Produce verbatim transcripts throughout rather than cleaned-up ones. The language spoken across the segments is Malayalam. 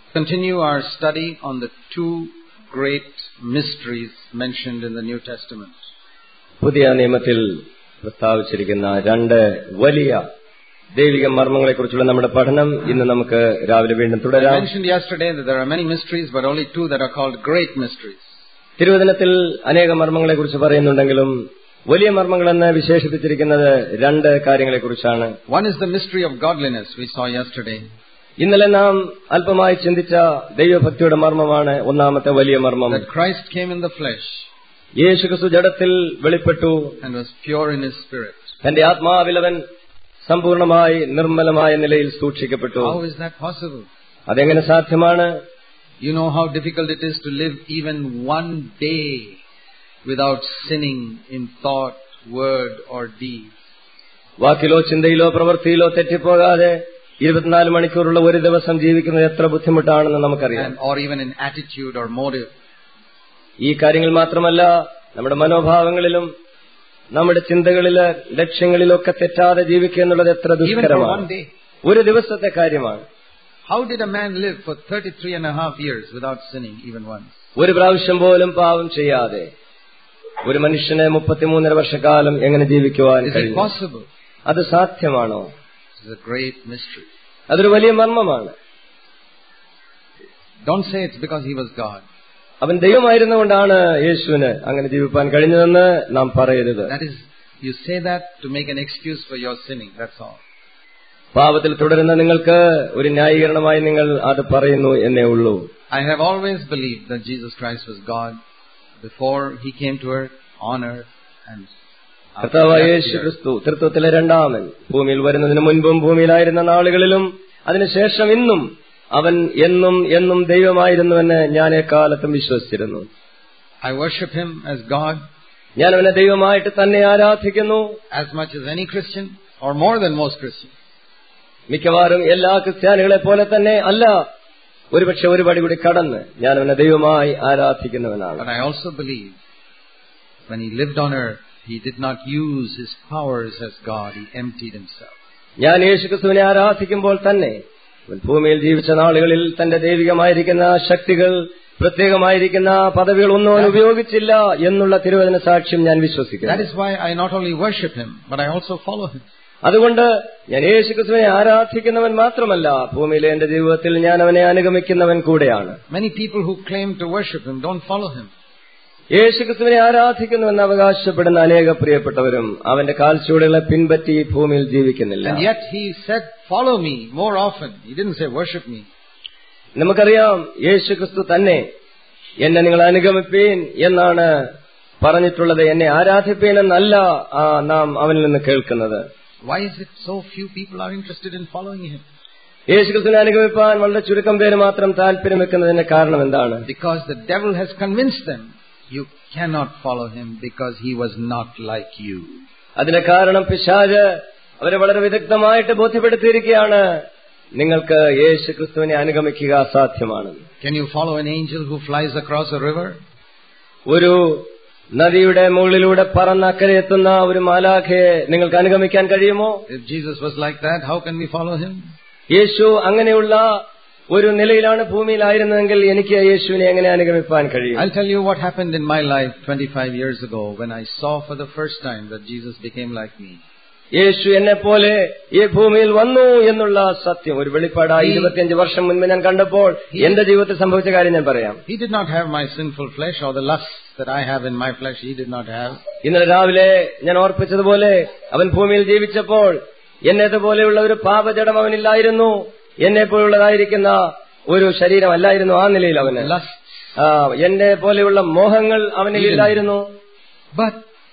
Continue our study on the two great mysteries mentioned in the New Testament. പുതിയ നിയമത്തിൽ പ്രസ്താവിച്ചിരിക്കുന്ന രണ്ട് വലിയ ദൈവിക മർമ്മങ്ങളെക്കുറിച്ചുള്ള നമ്മുടെ പഠനം ഇന്ന് നമുക്ക് രാവിലെ വീണ്ടും തുടരാം. I mentioned yesterday that there are many mysteries, but only two that are called great mysteries. തിരുവചനത്തിൽ അനേക മർമ്മങ്ങളെക്കുറിച്ച് പറയുന്നുണ്ടെങ്കിലും വലിയ മർമ്മങ്ങളെന്ന് വിശേഷിപ്പിച്ചിരിക്കുന്നത് രണ്ട് കാര്യങ്ങളെക്കുറിച്ചാണ്. One is the mystery of godliness we saw yesterday. ഇന്നലെ നാം അല്പമായി ചിന്തിച്ച ദൈവഭക്തിയുടെ മർമ്മമാണ് ഒന്നാമത്തെ വലിയ മർമ്മം. That Christ came in the flesh. യേശുക്രിസ്തു ജഡത്തിൽ വെളിപ്പെട്ടു and was pure in his spirit. തന്റെ ആത്മാവിൽ അവൻ സമ്പൂർണമായി നിർമ്മലമായ നിലയിൽ സൂക്ഷിക്കപ്പെട്ടു. How is that possible? അതെങ്ങനെ സാധ്യമാണ്? You know how difficult it is to live even one day without sinning in thought, word or deed. വാക്കിലോ ചിന്തയിലോ പ്രവൃത്തിയിലോ തെറ്റിപ്പോകാതെ ഇരുപത്തിനാല് മണിക്കൂറുള്ള ഒരു ദിവസം ജീവിക്കുന്നത് എത്ര ബുദ്ധിമുട്ടാണെന്ന് നമുക്കറിയാം. Or even in attitude or motive. ഈ കാര്യങ്ങൾ മാത്രമല്ല, നമ്മുടെ മനോഭാവങ്ങളിലും നമ്മുടെ ചിന്തകളില് ലക്ഷ്യങ്ങളിലൊക്കെ തെറ്റാതെ ജീവിക്കുക എന്നുള്ളത് എത്ര ദുഷ്കരമാണ്. ഒരു ദിവസത്തെ കാര്യമാണ്. How did a man live for thirty-three and a half years without sinning even once? ഒരു പ്രാവശ്യം പോലും പാപം ചെയ്യാതെ ഒരു മനുഷ്യനെ മുപ്പത്തിമൂന്നര വർഷക്കാലം എങ്ങനെ ജീവിക്കുവാൻ കഴിയും? അത് സാധ്യമാണോ? It is a great mystery. അതൊരു വലിയ മർമ്മമാണ്. Don't say it's because he was God. അവൻ ദൈവമായിരുന്നുകൊണ്ടാണ് യേശുവിന് അങ്ങനെ ജീവിക്കാൻ കഴിഞ്ഞതെന്ന് നാം പറയരുത്. That is, you say that to make an excuse for your sinning. That's all. പാപത്തിൽ തുടരുന്ന നിങ്ങൾക്ക് ഒരു ന്യായീകരണമായി നിങ്ങൾ അത് പറയുന്നു എന്നേ ഉള്ളൂ. I have always believed that Jesus Christ was God before he came to earth, on earth, and കർത്താവായ യേശു ക്രിസ്തു തൃത്വത്തിലെ രണ്ടാമൻ ഭൂമിയിൽ വരുന്നതിന് മുൻപും ഭൂമിയിലായിരുന്ന നാളുകളിലും അതിനുശേഷം ഇന്നും അവൻ എന്നും എന്നും ദൈവമായിരുന്നുവെന്ന് ഞാൻ എക്കാലത്തും വിശ്വസിച്ചിരുന്നു. I worship him as God. ഞാൻ അവനെ ദൈവമായിട്ട് തന്നെ ആരാധിക്കുന്നു. As much as any Christian, or more than most Christians. മിക്കവാറും എല്ലാ ക്രിസ്ത്യാനികളെ പോലെ തന്നെ അല്ല, ഒരുപക്ഷെ ഒരു പടി കൂടി കടന്ന് ഞാൻ അവനെ ദൈവമായി ആരാധിക്കുന്നവനാണ്. But I also believe when he lived on earth, he did not use his powers as God. He emptied himself. ഞാൻ യേശുക്രിസ്തുവിനെ ആരാധിക്കുമ്പോൾ തന്നെ ഭൂമിയിൽ ജീവിച്ച നാളുകളിൽ തന്റെ ദൈവികമായിരിക്കുന്ന ശക്തികൾ, പ്രത്യേകമായിരിക്കുന്ന പദവികൾ ഒന്നും അവൻ ഉപയോഗിച്ചില്ല എന്നുള്ള തിരുവചന സാക്ഷ്യം ഞാൻ വിശ്വസിക്കുന്നു. That is why I not only worship him, but I also follow him. അതുകൊണ്ട് ഞാൻ യേശുക്രിസ്തുവിനെ ആരാധിക്കുന്നവൻ മാത്രമല്ല, ഭൂമിയിലെ എന്റെ ജീവിതത്തിൽ ഞാൻ അവനെ അനുഗമിക്കുന്നവൻ കൂടെയാണ്. Many people who claim to worship him don't follow him. യേശുക്രിസ്തുവിനെ ആരാധിക്കുന്നുവെന്ന് അവകാശപ്പെടുന്ന അനേക പ്രിയപ്പെട്ടവരും അവന്റെ കാൽച്ചുവടുകളെ പിൻപറ്റി ഭൂമിയിൽ ജീവിക്കുന്നില്ല. And yet he said, "Follow me" more often. He didn't say worship me. നമുക്കറിയാം, യേശുക്രിസ്തു തന്നെ എന്നെ നിങ്ങൾ അനുഗമിപ്പീൻ എന്നാണ് പറഞ്ഞിട്ടുള്ളത്. എന്നെ ആരാധിപ്പീൻ എന്നല്ല നാം അവനിൽ നിന്ന് കേൾക്കുന്നത്. Why is it so few people are interested in following him? യേശുക്രിസ്തുവിനെ അനുഗമിപ്പാൻ വളരെ ചുരുക്കം പേര് മാത്രം താല്പര്യം വെക്കുന്നതിന്റെ കാരണം എന്താണ്? Because the devil has convinced them you cannot follow him because he was not like you. അതിന് കാരണം പിശാച് അവരെ വളരെ വിദഗ്ധമായിട്ട് ബോധ്യപ്പെടുത്തിയിരിക്കുകയാണ്, നിങ്ങൾക്ക് യേശുക്രിസ്തുവിനെ അനുഗമിക്കുക അസാധ്യമാണ്. Can you follow an angel who flies across a river? ഒരു നദിയുടെ മുകളിലൂടെ പറന്ന് അക്കരെ എത്തുന്ന ഒരു മാലാഖയെ നിങ്ങൾക്ക് അനുഗമിക്കാൻ കഴിയുമോ? If Jesus was like that, how can we follow him? യേശു അങ്ങനെയുള്ള ഒരു നിലയിലാണ് ഭൂമിയിലായിരുന്നെങ്കിൽ എനിക്ക് യേശുവിനെ എങ്ങനെ അനുഗമിപ്പാൻ കഴിയും? I'll tell you what happened in my life twenty-five years ago when I saw for the first time that Jesus became like me. യേശു എന്നെ പോലെ ഈ ഭൂമിയിൽ വന്നു എന്നുള്ള സത്യം ഒരു വെളിപ്പാടായി ഇരുപത്തിയഞ്ച് വർഷം മുൻപ് ഞാൻ കണ്ടപ്പോൾ എന്റെ ജീവിതത്തിൽ സംഭവിച്ച കാര്യം ഞാൻ പറയാം. He did not have my sinful flesh or the lusts that I have in my flesh. He did not have. ഇന്നലെ രാവിലെ ഞാൻ ഓർപ്പിച്ചതുപോലെ അവൻ ഭൂമിയിൽ ജീവിച്ചപ്പോൾ എന്നേതുപോലെയുള്ള ഒരു പാപജടം അവനില്ലായിരുന്നു. എന്നെ പോലുള്ളതായിരിക്കുന്ന ഒരു ശരീരമല്ലായിരുന്നു ആ നിലയിൽ അവന്. എന്നെ പോലെയുള്ള മോഹങ്ങൾ അവനില്ലായിരുന്നു. But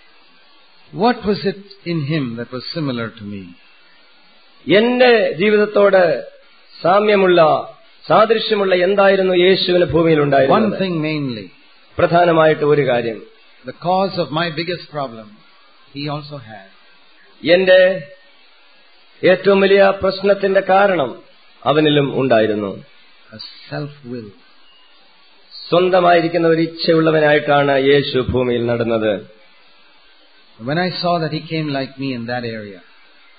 what was it in him that was similar to me? എന്റെ ജീവിതത്തോട് സാമ്യമുള്ള സാദൃശ്യമുള്ള എന്തായിരുന്നു യേശുവിന് ഭൂമിയിൽ ഉണ്ടായിരുന്നത്? One thing mainly. പ്രധാനമായിട്ട് ഒരു കാര്യം. The cause of my biggest problem he also had. എന്റെ ഏറ്റവും വലിയ പ്രശ്നത്തിന്റെ കാരണം അവനിലും ഉണ്ടായിരുന്നു. A self will. സ്വന്തമായിരിക്കുന്ന ഒരു ഇച്ഛയുള്ളവനായിട്ടാണ് യേശു ഭൂമിയിൽ നടന്നത്. When I saw that he came like me in that area,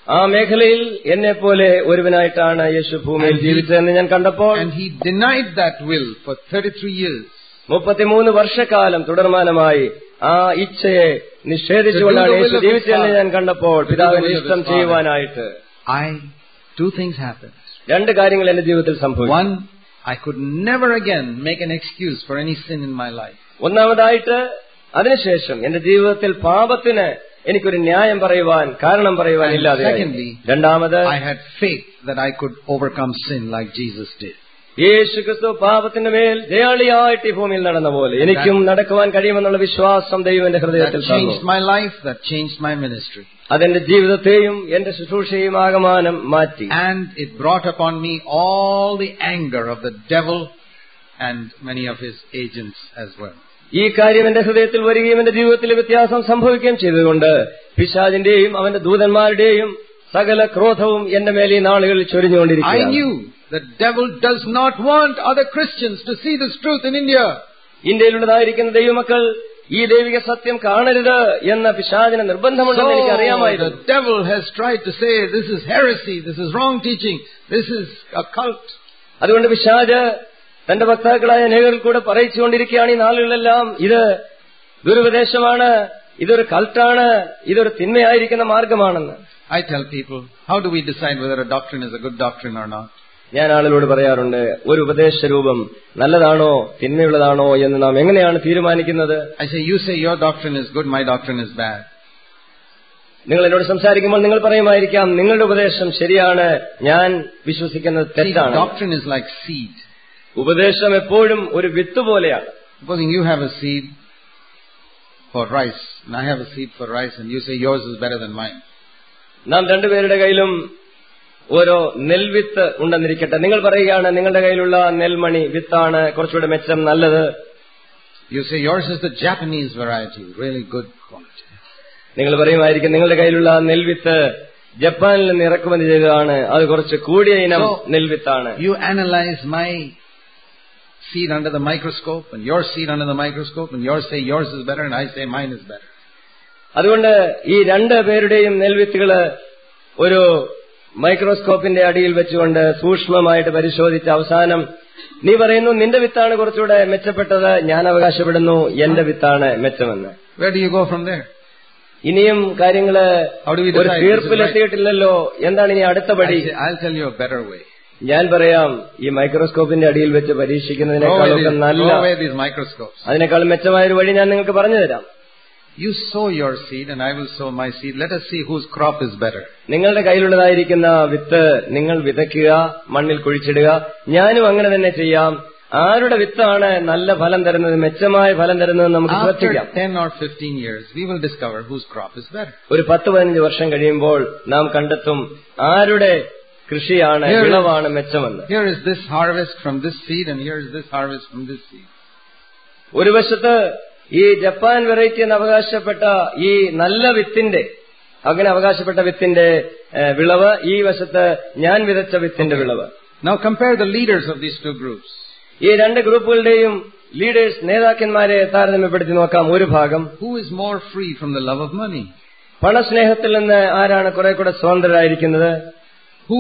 ആ മേഖലയിൽ എന്നെ പോലെ ഒരുവനായിട്ടാണ് യേശു ഭൂമിയിൽ ജീവിച്ചതെന്ന് ഞാൻ കണ്ടപ്പോൾ, and he denied that will for thirty-three years. മുപ്പത്തിമൂന്ന് വർഷക്കാലം തുടർമാനമായി ആ ഇച്ഛയെ നിഷേധിച്ചുകൊണ്ടാണ് യേശു ജീവിച്ചതെന്ന് ഞാൻ കണ്ടപ്പോൾ, പിതാവിന്റെ ഇഷ്ടം ചെയ്യുവാനായിട്ട് I two things happened. രണ്ട് കാര്യങ്ങൾ എന്റെ ജീവിതത്തിൽ സംഭവിച്ചു. One, I could never again make an excuse for any sin in my life. ഒന്നാമതായിട്ട് അതിനുശേഷം എന്റെ ജീവിതത്തിൽ പാപത്തിന് എനിക്കൊരു ന്യായം പറയുവാൻ, കാരണം പറയുവാൻ ഇല്ലാതെ. രണ്ടാമത്, I had faith that I could overcome sin like Jesus did. യേശു ക്രിസ്തു പാപത്തിന്റെ മേൽ ജയാളിയായിട്ട് ഈ ഭൂമിയിൽ നടന്ന പോലെ എനിക്കും നടക്കുവാൻ കഴിയുമെന്നുള്ള വിശ്വാസം ദൈവം എന്റെ ഹൃദയത്തിൽ തന്നു. That changed my life, that changed my ministry. അതെന്റെ ജീവിതത്തെയും എന്റെ ശുശ്രൂഷയും ആകമാനം മാറ്റി. And it brought upon me all the anger of the devil and many of his agents as well. ഈ കാര്യം എന്റെ ഹൃദയത്തിൽ വരികയും എന്റെ ജീവിതത്തിൽ വ്യത്യാസം സംഭവിക്കുകയും ചെയ്തുകൊണ്ട് പിശാചിന്റെയും അവന്റെ ദൂതന്മാരുടെയും സകല ക്രോധവും എന്റെ മേൽ ഈ നാളുകളിൽ ചൊരിഞ്ഞുകൊണ്ടിരിക്കുകയാണ്. I knew the devil does not want other Christians to see this truth in India. ഇന്ത്യയിലുള്ളതായിരിക്കുന്ന ദൈവമക്കൾ ഈ ദൈവിക സത്യം കാണരുത് എന്ന പിശാചിന് നിർബന്ധമുണ്ടെന്ന് എനിക്ക് അറിയാമായിരുന്നു. The devil has tried to say this is heresy, this is wrong teaching, this is a cult. അതുകൊണ്ട് പിശാച് തന്റെ വക്താക്കളായ അനേകരിൽ കൂടെ പറയിച്ചുകൊണ്ടിരിക്കുകയാണ് ഈ നാളുകളിലെല്ലാം, ഇത് ദുരുപദേശമാണ്, ഇതൊരു കൾട്ടാണ്, ഇതൊരു തിന്മയായിരിക്കുന്ന മാർഗമാണെന്ന്. I tell people, how do we decide whether a doctrine is a good doctrine or not? ഞാൻ ആളുകളോട് പറയാറുണ്ട്, ഒരു ഉപദേശ രൂപം നല്ലതാണോ തിന്മയുള്ളതാണോ എന്ന് നാം എങ്ങനെയാണ് തീരുമാനിക്കുന്നത്? I say, you say your doctrine is good, my doctrine is bad. നിങ്ങൾ എന്നോട് സംസാരിക്കുമ്പോൾ നിങ്ങൾ പറയുമായിരിക്കാം, നിങ്ങളുടെ ഉപദേശം ശരിയാണ്, ഞാൻ വിശ്വസിക്കുന്നത് തെറ്റാണ്. Doctrine is like seed. ഉപദേശം എപ്പോഴും ഒരു വിത്ത് പോലെയാണ്. Supposing you have a seed for rice and I have a seed for rice and you say yours is better than mine. നാം രണ്ടുപേരുടെ കയ്യിലും ഓരോ നെൽവിത്ത് ഉണ്ടെന്നിരിക്കട്ടെ. നിങ്ങൾ പറയുകയാണ് നിങ്ങളുടെ കയ്യിലുള്ള നെൽമണി വിത്താണ് കുറച്ചുകൂടെ മെച്ചം, നല്ലത്. You say yours is the Japanese variety, really good quality. നിങ്ങൾ പറയുമായിരിക്കും നിങ്ങളുടെ കയ്യിലുള്ള നെൽവിത്ത് ജപ്പാനിൽ നിന്ന് ഇറക്കുമതി ചെയ്തതാണ്, അത് കുറച്ച് കൂടിയ ഇനം നെൽവിത്താണ്. You analyze my seed under the microscope and your seed under the microscope and yours say yours is better and I say mine is better. അതുകൊണ്ട് ഈ രണ്ട് പേരുടെയും നെൽവിത്തുകള് ഒരു മൈക്രോസ്കോപ്പിന്റെ അടിയിൽ വെച്ചുകൊണ്ട് സൂക്ഷ്മമായിട്ട് പരിശോധിച്ച അവസാനം നീ പറയുന്നു നിന്റെ വിത്താണ് കുറച്ചുകൂടെ മെച്ചപ്പെട്ടത്, ഞാൻ അവകാശപ്പെടുന്നു എന്റെ വിത്താണ് മെച്ചമെന്ന്. Where do you go from there? ഇനിയും കാര്യങ്ങള് ഒരു തീർപ്പിലെത്തിയിട്ടില്ലല്ലോ, എന്താണ് ഇനി അടുത്ത പടി? I'll tell you a better way. ഞാൻ പറയാം, ഈ മൈക്രോസ്കോപ്പിന്റെ അടിയിൽ വെച്ച് പരീക്ഷിക്കുന്നതിനേക്കാളൊക്കെ നല്ല, അതിനേക്കാളും മെച്ചമായ ഒരു വഴി ഞാൻ നിങ്ങൾക്ക് പറഞ്ഞു തരാം. You sow your seed and I will sow my seed. Let us see whose crop is better. നിങ്ങളുടെ കയ്യിലുള്ളതായിരിക്കുന്ന വിത്ത് നിങ്ങൾ വിതയ്ക്കുക, മണ്ണിൽ കുഴിച്ചിടുക. ഞാനും അങ്ങനെ തന്നെ ചെയ്യാം. ആരുടെ വിത്താണ് നല്ല ഫലം തരുന്നത്, മെച്ചമായ ഫലം തരുന്നത് നമുക്ക് ശ്രദ്ധിക്കാം. After ten or fifteen years we will discover whose crop is better. ഒരു പത്ത് പതിനഞ്ച് വർഷം കഴിയുമ്പോൾ നാം കണ്ടെത്തും ആരുടെ കൃഷിയാണ്, വിളവാണ് മെച്ചമെന്ന്. Here is this harvest from this seed and here is this harvest from this seed. ഒരു വശത്ത് ഈ ജപ്പാൻ വെറൈറ്റി എന്ന് അവകാശപ്പെട്ട ഈ നല്ല വിത്തിന്റെ, അങ്ങനെ അവകാശപ്പെട്ട വിത്തിന്റെ വിളവ്, ഈ വശത്ത് ഞാൻ വിതച്ച വിത്തിന്റെ വിളവ്. Now compare the leaders of these two groups. ഈ രണ്ട് ഗ്രൂപ്പുകളുടെയും ലീഡേഴ്സ്, നേതാക്കന്മാരെ താരതമ്യപ്പെടുത്തി നോക്കാം. ഒരു ഭാഗം, who is more free from the love of money? പണസ്നേഹത്തിൽ നിന്ന് ആരാണ് കുറെ കൂടെ സ്വതന്ത്രരായിരിക്കുന്നത്? Who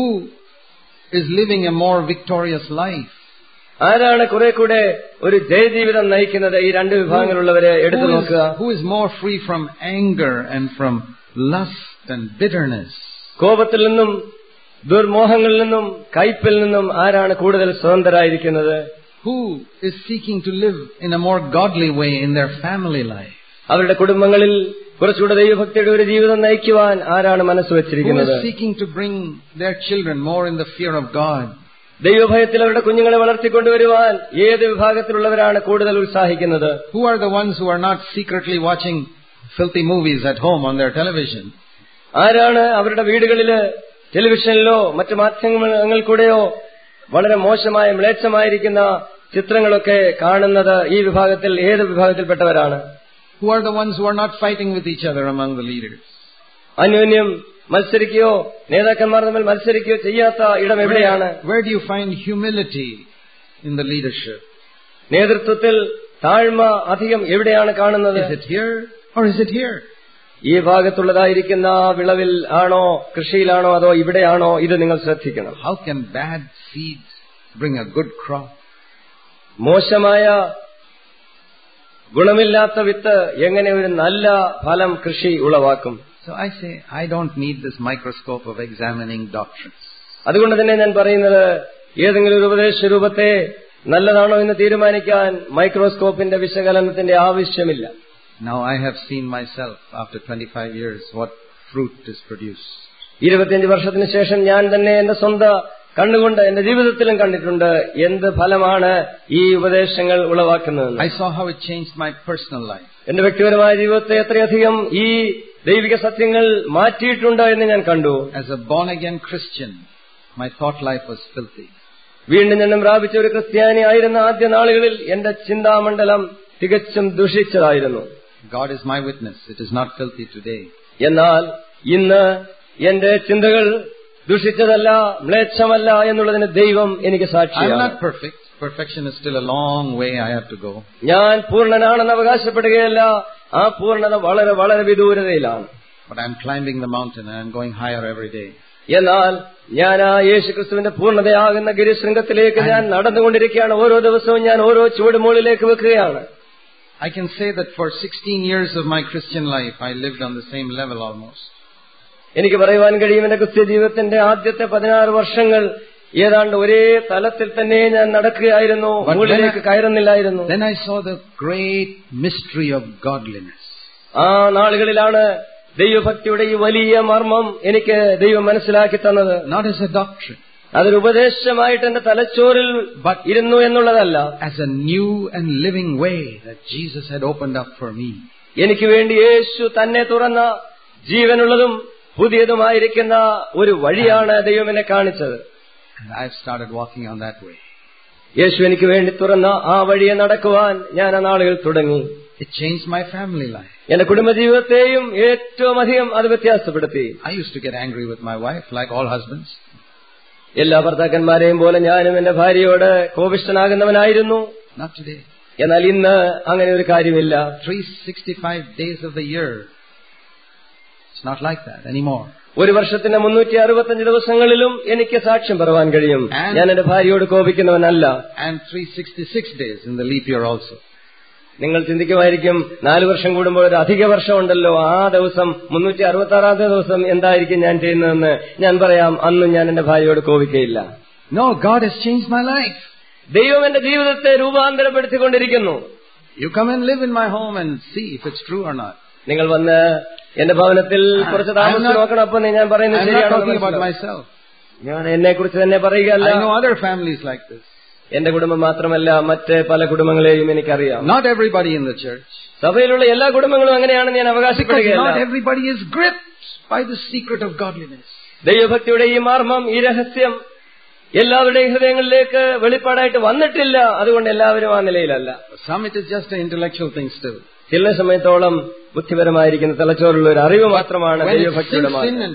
is living a more victorious life? ആരാണ് കുറെ കൂടെ ഒരു ജയജീവിതം നയിക്കുന്നത്? ഈ രണ്ട് വിഭാഗങ്ങളുള്ളവരെ എടുത്തു നോക്കുക. Who is more free from anger and from lust and bitterness? കോപത്തിൽ നിന്നും ദുർമോഹങ്ങളിൽ നിന്നും കയ്പിൽ നിന്നും ആരാണ് കൂടുതൽ സ്വതന്ത്രരായിരിക്കുന്നത്? Who is seeking to live in a more godly way in their family life? അവരുടെ കുടുംബങ്ങളിൽ കുറച്ചുകൂടെ ദൈവഭക്തിയുടെ ഒരു ജീവിതം നയിക്കുവാൻ ആരാണ് മനസ്സ് വെച്ചിരിക്കുന്നത്? Who is seeking to bring their children more in the fear of God? ദൈവഭയത്തിൽ അവരുടെ കുഞ്ഞുങ്ങളെ വളർത്തിക്കൊണ്ടുവരുവാൻ ഏത് വിഭാഗത്തിലുള്ളവരാണ് കൂടുതൽ ഉത്സാഹിക്കുന്നത്? Who are the ones who are not secretly watching filthy movies at home on their television? ആരാണ് അവരുടെ വീടുകളില് ടെലിവിഷനിലോ മറ്റു മാധ്യമങ്ങളിൽ കൂടെയോ വളരെ മോശമായ മ്ലേച്ഛമായിരിക്കുന്ന ചിത്രങ്ങളൊക്കെ കാണുന്നത്? ഈ വിഭാഗത്തിൽ ഏത് വിഭാഗത്തിൽപ്പെട്ടവരാണ്? Who are the ones who are not fighting with each other among the leaders? അന്യോന്യം മത്സരിക്കുകയോ നേതാക്കന്മാർ തമ്മിൽ മത്സരിക്കുകയോ ചെയ്യാത്ത ഇടം എവിടെയാണ്? Where do you find humility in the leadership? നേതൃത്വത്തിൽ താഴ്മ അധികം എവിടെയാണ് കാണുന്നത്? Is it here or is it here? ഈ ഭാഗത്തുള്ളതായിരിക്കുന്ന വിളവിൽ ആണോ, കൃഷിയിലാണോ, അതോ ഇവിടെയാണോ, ഇത് നിങ്ങൾ ശ്രദ്ധിക്കണം. How can bad seeds bring a good crop? മോശമായ ഗുണമില്ലാത്ത വിത്ത് എങ്ങനെ ഒരു നല്ല ഫലം കൃഷി ഉളവാക്കും? So I say, I don't need this microscope of examining doctrines. അതുകൊണ്ട് തന്നെ ഞാൻ പറയുന്നത്, ഏതെങ്കിലും ഒരു ഉപദേശ രൂപത്തെ നല്ലതാണോ എന്ന് തീരുമാനിക്കാൻ മൈക്രോസ്കോപ്പിന്റെ വിശകലനത്തിന്റെ ആവശ്യമില്ല. Now I have seen myself after twenty-five years what fruit is produced. ഇരുപത്തിയഞ്ച് വർഷത്തിന് ശേഷം ഞാൻ തന്നെ എന്റെ സ്വന്തം കണ്ണുകൊണ്ട് എന്റെ ജീവിതത്തിലും കണ്ടിട്ടുണ്ട് എന്ത് ഫലമാണ് ഈ ഉപദേശങ്ങൾ ഉളവാക്കുന്നതെന്ന്. I saw how it changed my personal life. എന്റെ വ്യക്തിപരമായ ജീവിതത്തെ എത്രയധികം ഈ ദൈവിക സത്യങ്ങൾ മാറ്റിയിട്ടുണ്ട് എന്ന് ഞാൻ കണ്ടു. As a born again Christian, my thought life was filthy. വീണ്ടും ജന്മം പ്രാപിച്ച ഒരു ക്രിസ്ത്യാനി ആയിരുന്ന ആദ്യ നാളുകളിൽ എന്റെ ചിന്താമണ്ഡലം തികച്ചും ദുഷിച്ചതായിരുന്നു. God is my witness. It is not filthy today. എന്നാൽ ഇന്ന് എന്റെ ചിന്തകൾ ദുഷിച്ചതല്ല, മ്ലേച്ഛമല്ല എന്നുള്ളതിന് ദൈവം എനിക്ക് സാക്ഷിയാണ്. I am not perfect. Perfection is still a long way I have to go. ഞാൻ പൂർണ്ണനാണെന്ന് അവകാശപ്പെടുകയല്ല, ആ പൂർണ്ണത വളരെ വളരെ വിദൂരതയിലാണ്. But I am climbing the mountain and I am going higher every day. എന്നാൽ ഞാൻ ആ യേശുക്രിസ്തുവിന്റെ പൂർണ്ണതയാകുന്ന ഗിരിശൃംഗത്തിലേക്ക് ഞാൻ നടന്നുകൊണ്ടിരിക്കുകയാണ്. ഓരോ ദിവസവും ഞാൻ ഓരോ ചുവട് മുകളിലേക്ക് വെക്കുകയാണ്. I can say that for sixteen years of my Christian life, I lived on the same level almost. എനിക്ക് പറയുവാൻ കഴിയും, എന്റെ ക്രിസ്ത്യ ജീവിതത്തിന്റെ ആദ്യത്തെ പതിനാറ് വർഷങ്ങൾ ഏതാണ്ട് ഒരേ തലത്തിൽ തന്നെ ഞാൻ നടക്കുകയായിരുന്നു, മുകളിലേക്ക് കയറുന്നില്ലായിരുന്നു. Then I saw the great mystery of godliness. ആ നാളുകളിലാണ് ദൈവഭക്തിയുടെ ഈ വലിയ മർമ്മം എനിക്ക് ദൈവം മനസ്സിലാക്കി തന്നത്. Not as a doctrine. അതൊരു ഉപദേശമായിട്ട് എന്റെ തലച്ചോറിൽ ഇരുന്നു എന്നുള്ളതല്ല, as a new and living way that Jesus had opened up for me. എനിക്ക് വേണ്ടി യേശു തന്നെ തുറന്ന ജീവനുള്ളതും പുതിയതുമായിരിക്കുന്ന ഒരു വഴിയാണ് ദൈവം എന്നെ കാണിച്ചത്. And I've started walking on that way. യേശു എനിക്ക് വേണ്ടി തുറന്ന ആ വഴിയെ നടക്കുവാൻ ഞാൻ ആ നാളുകൾ തുടങ്ങി. It changed my family life. എന്റെ കുടുംബജീവിതത്തെയും ഏറ്റവും അധികം അത് വ്യത്യാസപ്പെടുത്തി. I used to get angry with my wife like all husbands. എല്ലാ ഭർത്താക്കന്മാരെയും പോലെ ഞാനും എന്റെ ഭാര്യയോട് കോപിഷ്ഠനാകുന്നവനായിരുന്നു. Not today. എന്നാൽ ഇന്ന് അങ്ങനെ ഒരു കാര്യമില്ല. three hundred sixty-five days of the year. It's not like that anymore. ഒരു വർഷത്തിന്റെ മുന്നൂറ്റി അറുപത്തഞ്ച് ദിവസങ്ങളിലും എനിക്ക് സാക്ഷ്യം പറയാൻ കഴിയും, ഞാൻ എന്റെ ഭാര്യയോട് കോപിക്കുന്നവനല്ല. And three hundred sixty-six days in the leap year also. നിങ്ങൾ ചിന്തിക്കുമായിരിക്കും, നാലു വർഷം കൂടുമ്പോൾ ഒരു അധിക വർഷമുണ്ടല്ലോ, ആ ദിവസം മുന്നൂറ്റി അറുപത്തി ആറാമത്തെ ദിവസം എന്തായിരിക്കും ഞാൻ ചെയ്യുന്നതെന്ന് ഞാൻ പറയാം, അന്നും ഞാൻ എന്റെ ഭാര്യയോട് കോപിക്കയില്ല. No, God has changed my life. ദൈവം എന്റെ ജീവിതത്തെ രൂപാന്തരപ്പെടുത്തിക്കൊണ്ടിരിക്കുന്നു. You come and live in my home and see if it's true or not. നിങ്ങൾ വന്ന് എന്റെ ഭവനത്തിൽ കുറച്ച് താമസിച്ച് നോക്കണം. അപ്പൊ ഞാൻ പറയുന്നത് ശരിയാണോ? ഞാൻ എന്നെ കുറിച്ച് തന്നെ പറയുകയല്ല. I know other families like this. എന്റെ കുടുംബം മാത്രമല്ല, മറ്റ് പല കുടുംബങ്ങളെയും എനിക്കറിയാം. Not everybody in the church. സഭയിലുള്ള എല്ലാ കുടുംബങ്ങളും അങ്ങനെയാണെന്ന് ഞാൻ അവകാശപ്പെടുകയല്ല. Not everybody is gripped by the secret of godliness. ദൈവഭക്തിയുടെ ഈ മർമ്മം, ഈ രഹസ്യം എല്ലാവരുടെയും ഹൃദയങ്ങളിലേക്ക് വെളിപ്പാടായിട്ട് വന്നിട്ടില്ല. അതുകൊണ്ട് എല്ലാവരും ആ നിലയിലല്ല. Some it is just an intellectual thing still. ചില സമയത്തോളം ബുദ്ധിപരമായിരിക്കുന്ന തലച്ചോറുള്ള ഒരു അറിവ് മാത്രമാണ് ദൈവഭക്തിയുടെ മാർഗ്ഗം.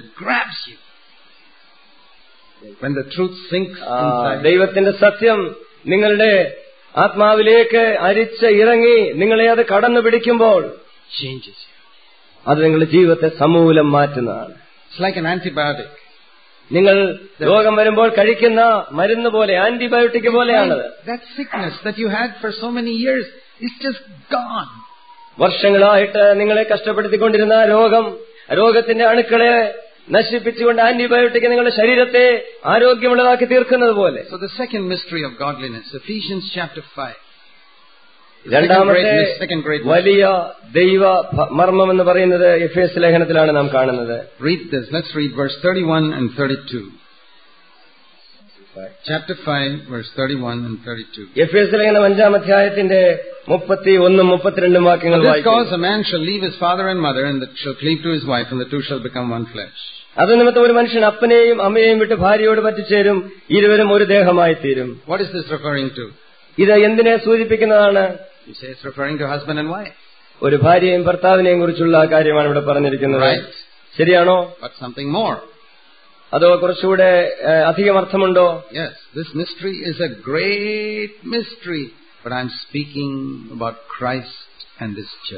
When the truth sinks inside, ദൈവത്തിന്റെ സത്യം നിങ്ങളുടെ ആത്മാവിലേക്ക് അരിച്ച് ഇറങ്ങി നിങ്ങളെ അത് കടന്നു പിടിക്കുമ്പോൾ changes. അത് നിങ്ങളുടെ ജീവിതത്തെ സമൂലം മാറ്റുന്നതാണ്. It's like an antibiotic. നിങ്ങൾ രോഗം വരുമ്പോൾ കഴിക്കുന്ന മരുന്ന് പോലെ, ആന്റിബയോട്ടിക് പോലെയാണത്. That sickness that you had for so many years is just gone. വർഷങ്ങളായിട്ട് നിങ്ങളെ കഷ്ടപ്പെടുത്തിക്കൊണ്ടിരുന്ന രോഗം, രോഗത്തിന്റെ അണുക്കളെ നശിപ്പിച്ചുകൊണ്ട് ആന്റിബയോട്ടിക് നിങ്ങളുടെ ശരീരത്തെ ആരോഗ്യമുള്ളതാക്കി തീർക്കുന്നത് പോലെ. So the second mystery of godliness, Ephesians chapter five. രണ്ടാമത്തെ വലിയ ദൈവ മർമ്മം എന്ന് പറയുന്നത് എഫേസ്യ ലേഖനത്തിലാണ് നാം കാണുന്നത്. Read this. Let's read verse thirty-one and thirty-two. Chapter five, verse thirty-one and thirty-two. എഫേസ്യ ലേഖനം അഞ്ചാം അധ്യായത്തിന്റെ മുപ്പത്തിയൊന്നും മുപ്പത്തിരണ്ടും വാക്യങ്ങൾ വായിക്കാം. This cause a man shall leave his father and mother and shall cleave to his wife, and the two shall become one flesh. അത് നിമിത്തം ഒരു മനുഷ്യൻ അപ്പനെയും അമ്മയെയും വിട്ട് ഭാര്യയോട് പറ്റിച്ചേരും, ഇരുവരും ഒരു ദേഹമായി തീരും. What is this referring to? ഇത് എന്തിനെ സൂചിപ്പിക്കുന്നതാണ്? You say it's referring to husband and wife. ഒരു ഭാര്യയും ഭർത്താവിനെയും കുറിച്ചുള്ള കാര്യമാണ് ഇവിടെ പറഞ്ഞിരിക്കുന്നത്. Right. ശരിയാണോ? But something more. അതോ കുറച്ചുകൂടെ അധികം അർത്ഥമുണ്ടോ? Yes, this mystery is a great mystery, but I'm speaking about Christ and His church.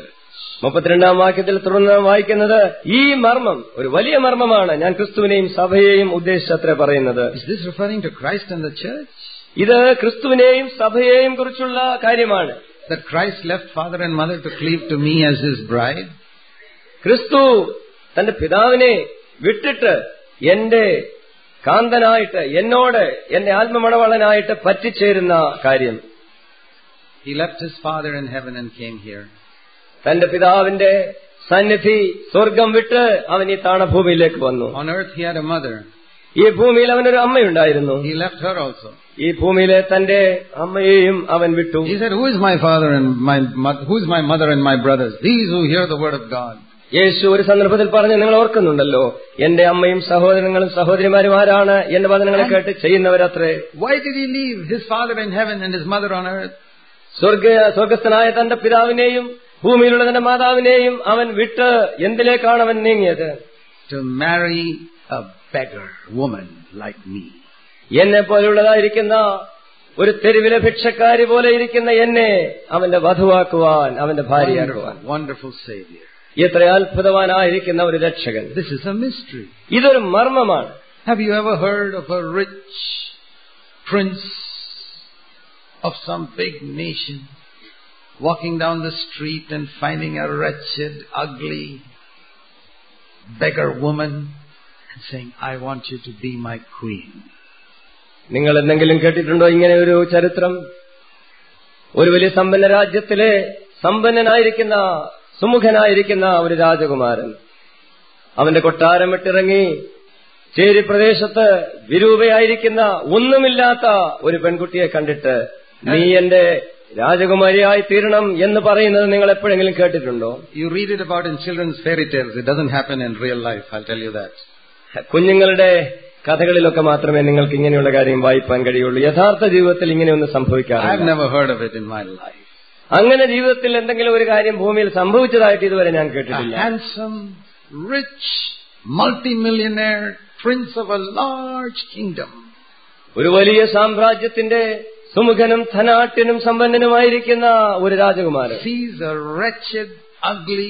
മുപ്പത്തിരണ്ടാം വാക്യത്തിൽ തുടർന്ന് വായിക്കുന്നത് ഈ മർമ്മം ഒരു വലിയ മർമ്മമാണ്. ഞാൻ ക്രിസ്തുവിനെയും സഭയെയും ഉദ്ദേശിച്ചത്രേ പറയുന്നത്. Is this referring to Christ and the church? ഇത് ക്രിസ്തുവിനെയും സഭയെയും കുറിച്ചുള്ള കാര്യമാണ്. That Christ left father and mother to cleave to me as his bride? ക്രിസ്തു തന്റെ പിതാവിനെ വിട്ടിട്ട് എന്റെ കാന്തനായിട്ട് എന്നോട് എന്റെ ആത്മമണവാളനായിട്ട് പറ്റിച്ചേരുന്ന കാര്യം. He left his father in heaven and came here. തന്റെ പിതാവിന്റെ സന്നിധി സ്വർഗം വിട്ട് അവൻ ഈ താണഭൂമിയിലേക്ക് വന്നു. On earth he had a mother. ഈ ഭൂമിയിൽ അവനൊരു അമ്മയുണ്ടായിരുന്നു. He left her also. ഈ ഭൂമിയിലെ തന്റെ അമ്മയെയും അവൻ വിട്ടു. He said, who is my father and my who is my mother and my brothers? These who hear the word of God. യേശു ഒരു സന്ദർഭത്തിൽ പറഞ്ഞു, നിങ്ങൾ ഓർക്കുന്നുണ്ടല്ലോ, എന്റെ അമ്മയും സഹോദരങ്ങളും സഹോദരിമാരും ആരാണ്? എന്റെ വചനങ്ങളെ കേട്ട് ചെയ്യുന്നവരത്രേ. Why did he leave his father in heaven and his mother on earth? സ്വർഗ സ്വർഗസ്ഥനായ തന്റെ പിതാവിനെയും ഭൂമിയിലുള്ള തന്റെ മാതാവിനെയും അവൻ വിട്ട് എന്തിലേക്കാണ് അവൻ നീങ്ങിയത്? To marry a beggar woman like me. എന്നെ പോലെയുള്ളതായിരിക്കുന്ന ഒരു തെരുവിലെ ഭിക്ഷക്കാരി പോലെ ഇരിക്കുന്ന എന്നെ അവന്റെ വധുവാക്കുവാൻ, അവന്റെ ഭാര്യയാക്കുവാൻ. Wonderful Savior. എത്ര അത്ഭുതവാനായിരിക്കുന്ന ഒരു രക്ഷകൻ. This is a mystery. ഇതൊരു മർമ്മമാണ്. Have you ever heard of a rich prince of some big nation walking down the street and finding a wretched, ugly beggar woman and saying, I want you to be my queen? നിങ്ങൾ എന്തെങ്കിലും കേട്ടിട്ടുണ്ടോ ഇങ്ങനെ ഒരു ചരിത്രം? ഒരു വലിയ സമ്പന്ന രാജ്യത്തിലെ സമ്പന്നനായിരിക്കുന്ന സുമുഖനായിരിക്കുന്ന ഒരു രാജകുമാരൻ അവന്റെ കൊട്ടാരം വിട്ടിറങ്ങി ചേരി പ്രദേശത്ത് വിരൂപയായിരിക്കുന്ന ഒന്നുമില്ലാത്ത ഒരു പെൺകുട്ടിയെ കണ്ടിട്ട് നീ എന്റെ രാജകുമാരിയായി തീരണം എന്ന് പറയുന്നത് നിങ്ങൾ എപ്പോഴെങ്കിലും കേട്ടിട്ടുണ്ടോ? You read it about in children's fairy tales. It doesn't happen in real life, I'll tell you that. കുഞ്ഞുങ്ങളുടെ കഥകളിലൊക്കെ മാത്രമേ നിങ്ങൾക്ക് ഇങ്ങനെയുള്ള കാര്യം വായിപ്പാൻ കഴിയുള്ളൂ. യഥാർത്ഥ ജീവിതത്തിൽ ഇങ്ങനെയൊന്നും സംഭവിക്കാറില്ല. I have never heard of it in my life. അങ്ങനെ ജീവിതത്തിൽ എന്തെങ്കിലും ഒരു കാര്യം ഭൂമിയിൽ സംഭവിച്ചതായിട്ട് ഇതുവരെ ഞാൻ കേട്ടിട്ടില്ല. A handsome, rich, multi-millionaire prince of a large kingdom. ഒരു വലിയ സാമ്രാജ്യത്തിന്റെ സുമുഖനും ധനാട്യനും സമ്പന്നനുമായിരിക്കുന്ന ഒരു രാജകുമാരൻ sees a wretched, ugly,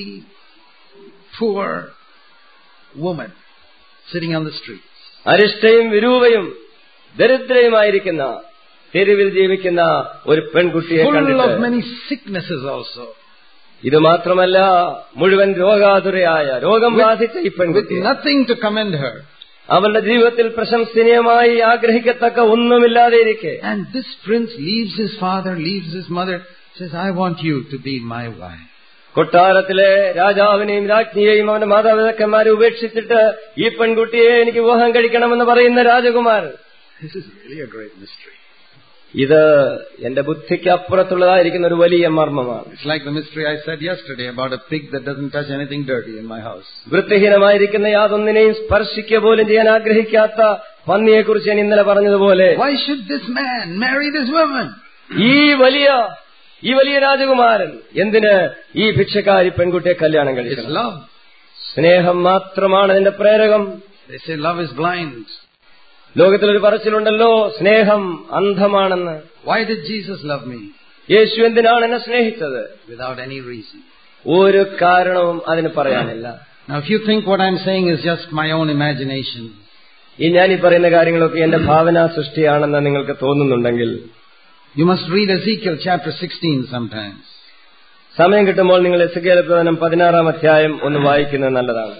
poor woman sitting on the street. അരിഷ്ടയും വിരൂപയും ദരിദ്രയുമായിരിക്കുന്ന തെരുവിൽ ജീവിക്കുന്ന ഒരു പെൺകുട്ടിയെ കണ്ടിട്ട്, full of many sicknesses also. ഇത് മാത്രമല്ല, മുഴുവൻ രോഗാതുരയായ രോഗം ബാധിച്ച ഈ പെൺകുട്ടി, with nothing to commend her. അവളുടെ ജീവിതത്തിൽ പ്രശംസനീയമായി ആഗ്രഹിക്കത്തക്ക ഒന്നുമില്ലാതെ ഇരിക്കെ, and this prince leaves his father, leaves his mother, says, I want you to be my wife. കൊട്ടാരത്തിലെ രാജാവിനെയും രാജ്ഞിയെയും അവന്റെ മാതാപിതാക്കന്മാരെ ഉപേക്ഷിച്ചിട്ട് ഈ പെൺകുട്ടിയെ എനിക്ക് വിവാഹം കഴിക്കണമെന്ന് പറയുന്ന രാജകുമാരൻ. This is really a great mystery. ഇത് എന്റെ ബുദ്ധിക്ക് അപ്പുറത്തുള്ളതായിരിക്കുന്ന ഒരു വലിയ മർമ്മമാണ്. It's like the mystery I said yesterday about a pig that doesn't touch anything dirty in my house. വൃത്തിഹീനമായിരിക്കുന്ന യാതൊന്നിനെയും സ്പർശിക്കുക പോലും ചെയ്യാൻ ആഗ്രഹിക്കാത്ത പന്നിയെക്കുറിച്ച് ഞാൻ ഇന്നലെ പറഞ്ഞതുപോലെ, why should this man marry this woman? ഈ വലിയ ഈ വലിയ രാജകുമാരൻ എന്തിന് ഈ ഭിക്ഷക്കാരി പെൺകുട്ടിയെ കല്യാണം കഴിക്കണം? It's love. സ്നേഹം മാത്രമാണ് അതിന്റെ പ്രേരകം. They say love is blind. ലോകത്തിലൊരു പറച്ചിലുണ്ടല്ലോ, സ്നേഹം അന്ധമാണെന്ന്. Why did Jesus love me? യേശു എന്തിനാണ് എന്നെ സ്നേഹിച്ചത്? Without any reason. ഒരു കാരണവും അതിന് പറയാനില്ല. Now if you think what I'm saying is just my own imagination, ഈ ഞാൻ ഈ പറയുന്ന കാര്യങ്ങളൊക്കെ എന്റെ ഭാവനാ സൃഷ്ടിയാണെന്ന് നിങ്ങൾക്ക് തോന്നുന്നുണ്ടെങ്കിൽ, you must read Ezekiel chapter sixteen sometimes. സമയം കിട്ടുമ്പോൾ നിങ്ങൾ എസെക്കിയേൽ പ്രവചനം പതിനാറാം അധ്യായം ഒന്ന് വായിക്കുന്നത് നല്ലതാണ്.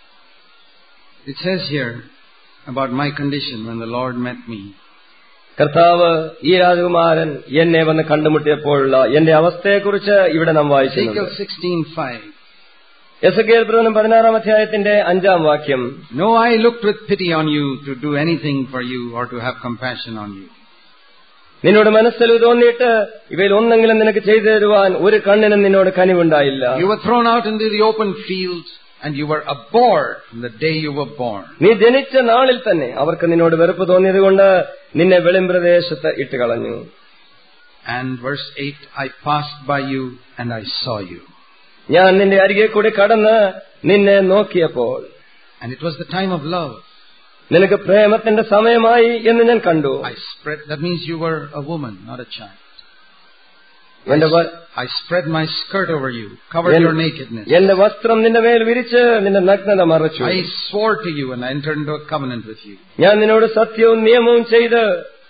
It says here about my condition when the Lord met me. കർത്താവ് ഈ രാജകുമാരൻ എന്നെ വന്ന് കണ്ടുമുട്ടിയപ്പോഴുള്ള എന്റെ അവസ്ഥയെക്കുറിച്ച് ഇവിടെ നാം വായിക്കുന്നു. Ezekiel sixteen five. എസെക്കിയേൽ പ്രവചനം പതിനാറാം അധ്യായത്തിന്റെ അഞ്ചാം വാക്യം. No eye looked with pity on you to do anything for you or to have compassion on you. നിന്നോട് മനസ്സിൽ തോന്നിയിട്ട് ഇവയിൽ ഒന്നെങ്കിലും നിനക്ക് ചെയ്തു തരുവാൻ ഒരു കണ്ണിനും നിന്നോട് കനിവുണ്ടായില്ല. You were thrown out into the open field and you were abhorred from the day you were born. നീ ജനിച്ച നാളിൽ തന്നെ അവർക്ക് നിന്നോട് വെറുപ്പ് തോന്നിയതുകൊണ്ട് നിന്നെ വെളിമ്പ്രദേശത്ത് ഇട്ട് കളഞ്ഞു. And verse eight, I passed by you and I saw you. ഞാൻ നിന്റെ അരികെ കൂടി കടന്ന് നിന്നെ നോക്കിയപ്പോൾ, and it was the time of love. നിനക്ക് പ്രേമത്തിന്റെ സമയമായി എന്ന് ഞാൻ കണ്ടു. I spread, that means you were a woman, not a child. I spread my skirt over you, covered your nakedness. എന്റെ വസ്ത്രം നിന്റെ മേൽ വിരിച്ച് നിന്റെ നഗ്നത മറച്ചു. I swore to you and I entered into a covenant with you. ഞാൻ നിന്നോട് സത്യവും നിയമവും ചെയ്ത്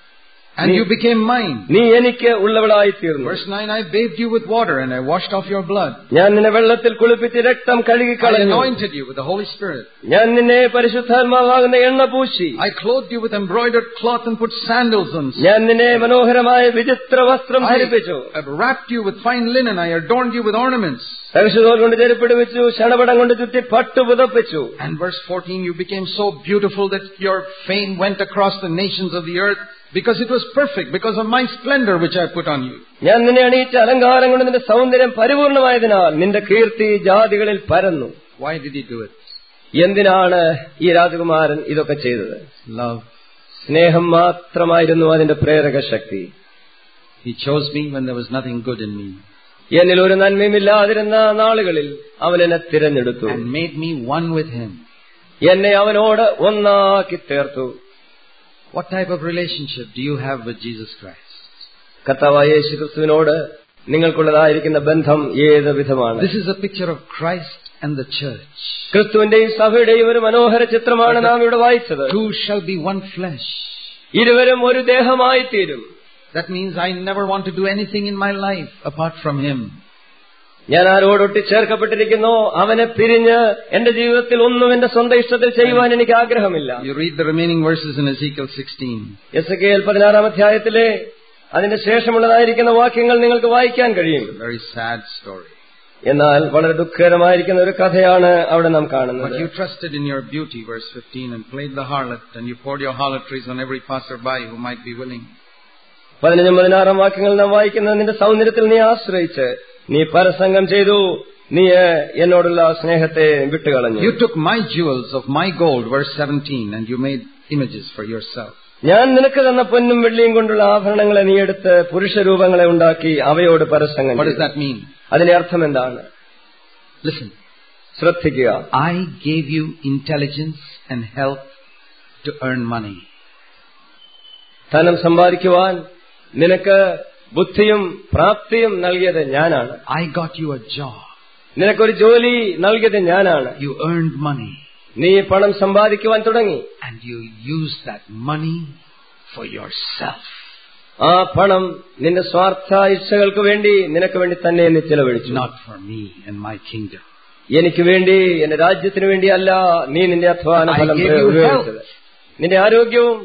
and you became mine. നീ എനിക്ക് ഉള്ളവളായി തീർന്നു. Verse nine, I bathed you with water and I washed off your blood. ഞാൻ നിന്നെ വെള്ളത്തിൽ കുളിപ്പിച്ച് രക്തം കഴുകി കളഞ്ഞു. I anointed you with the Holy Spirit. ഞാൻ നിന്നെ പരിശുദ്ധാത്മാവാകുന്ന എണ്ണ പൂശി. I clothed you with embroidered cloth and put sandals on. ഞാൻ നിന്നെ മനോഹരമായ വിചിത്ര വസ്ത്രം ധരിപ്പിച്ചു. I wrapped you with fine linen. I adorned you with ornaments. പരിശുദ്ധോൽ കൊണ്ട് ചെരുപ്പിടിപ്പിച്ചു, ശണപടം കൊണ്ട് ചുറ്റി പട്ടു പുതപ്പിച്ചു. And verse fourteen, you became so beautiful that your fame went across the nations of the earth. Because it was perfect, because of my splendor which I put on you. ഞാൻ നിന്നെ അണിയിച്ച അലങ്കാരം കൊണ്ട് നിന്റെ സൗന്ദര്യം പരിപൂർണമായതിനാൽ നിന്റെ കീർത്തി ജാതികളിൽ പരന്നു. Why did he do it? എന്തിനാണ് ഈ രാജകുമാരൻ ഇതൊക്കെ ചെയ്തത്? Love. സ്നേഹം മാത്രമായിരുന്നു അതിന്റെ പ്രേരക ശക്തി. He chose me when there was nothing good in me. എന്നിൽ ഒരു നന്മയുമില്ലാതിരുന്ന നാളുകളിൽ അവൻ എന്നെ തിരഞ്ഞെടുത്തു. And made me one with him. എന്നെ അവനോട് ഒന്നാക്കി തീർത്തു. What type of relationship do you have with Jesus Christ? കർത്താവായ യേശുക്രിസ്തുവിനോട് നിങ്ങൾക്കുള്ളതായിരിക്കുന്ന ബന്ധം ഏത് വിധമാണ്? This is a picture of Christ and the church. ക്രിസ്തുവിന്റെയും സഭയുടെയും ഒരു മനോഹര ചിത്രമാണ് നാം ഇവിടെ വായിച്ചത്. Two shall be one flesh. ഇരുവരും ഒരു ദേഹമായി തീരും. That means I never want to do anything in my life apart from him. ഞാൻ ആരോടൊട്ടി ചേർക്കപ്പെട്ടിരിക്കുന്നു, അവനെ പിരിഞ്ഞ് എന്റെ ജീവിതത്തിൽ ഒന്നും എന്റെ സ്വന്തം ഇഷ്ടത്തിൽ ചെയ്യുവാൻ എനിക്ക് ആഗ്രഹമില്ല. You read the remaining verses in Ezekiel sixteen. Ezekiel പതിനാറാം അധ്യായത്തിലെ അതിന്റെ ശേഷമുള്ളതായിരിക്കുന്ന വാക്യങ്ങൾ നിങ്ങൾക്ക് വായിക്കാൻ കഴിയും. Very sad story. എന്നാൽ വളരെ ദുഃഖകരമായിരിക്കുന്ന ഒരു കഥയാണ് അവിടെ നാം കാണുന്നത്. But you trusted in your beauty, verse fifteen, and played the harlot, and you poured your harlotries on every passerby who might be willing. പതിനഞ്ചും പതിനാറാം വാക്യങ്ങൾ നാം വായിക്കുന്നത് നിന്റെ സൗന്ദര്യത്തിൽ നീ ആശ്രയിച്ച് നീ പരസംഗം ചെയ്തു, നീ എന്നോടുള്ള സ്നേഹത്തെ വിട്ടുകളഞ്ഞു. You took my jewels of my gold, verse seventeen, and you made images for yourself. ഞാൻ നിനക്ക് തന്ന പൊന്നും വെള്ളിയും കൊണ്ടുള്ള ആഭരണങ്ങളെ നീ എടുത്ത് പുരുഷരൂപങ്ങളെ ഉണ്ടാക്കി അവയോട് പരസംഗം. What does that mean? അതിന്റെ അർത്ഥം എന്താണ്? Listen. ശ്രദ്ധിക്കുക. I gave you intelligence and help to earn money. ധനം സമ്പാദിക്കുവാൻ നിനക്ക് ബുദ്ധിയും പ്രാപ്തിയും നൽകിയത് ഞാനാണ്. I got you a job. നിനക്കൊരു ജോലി നൽകിയത് ഞാനാണ്. You earned money. നീ പണം സമ്പാദിക്കുവാൻ തുടങ്ങി. And you used that money for yourself. ആ പണം നിന്റെ സ്വാർത്ഥ ഇച്ഛകൾക്ക് വേണ്ടി നിനക്ക് വേണ്ടി തന്നെ നീ ചെലവഴിച്ചു. Not for me and my kingdom. എനിക്ക് വേണ്ടി എന്റെ രാജ്യത്തിന് വേണ്ടിയല്ല നീ നിന്റെ അധ്വാന ഫലം ഉപയോഗിച്ചത്. നിന്റെ ആരോഗ്യവും.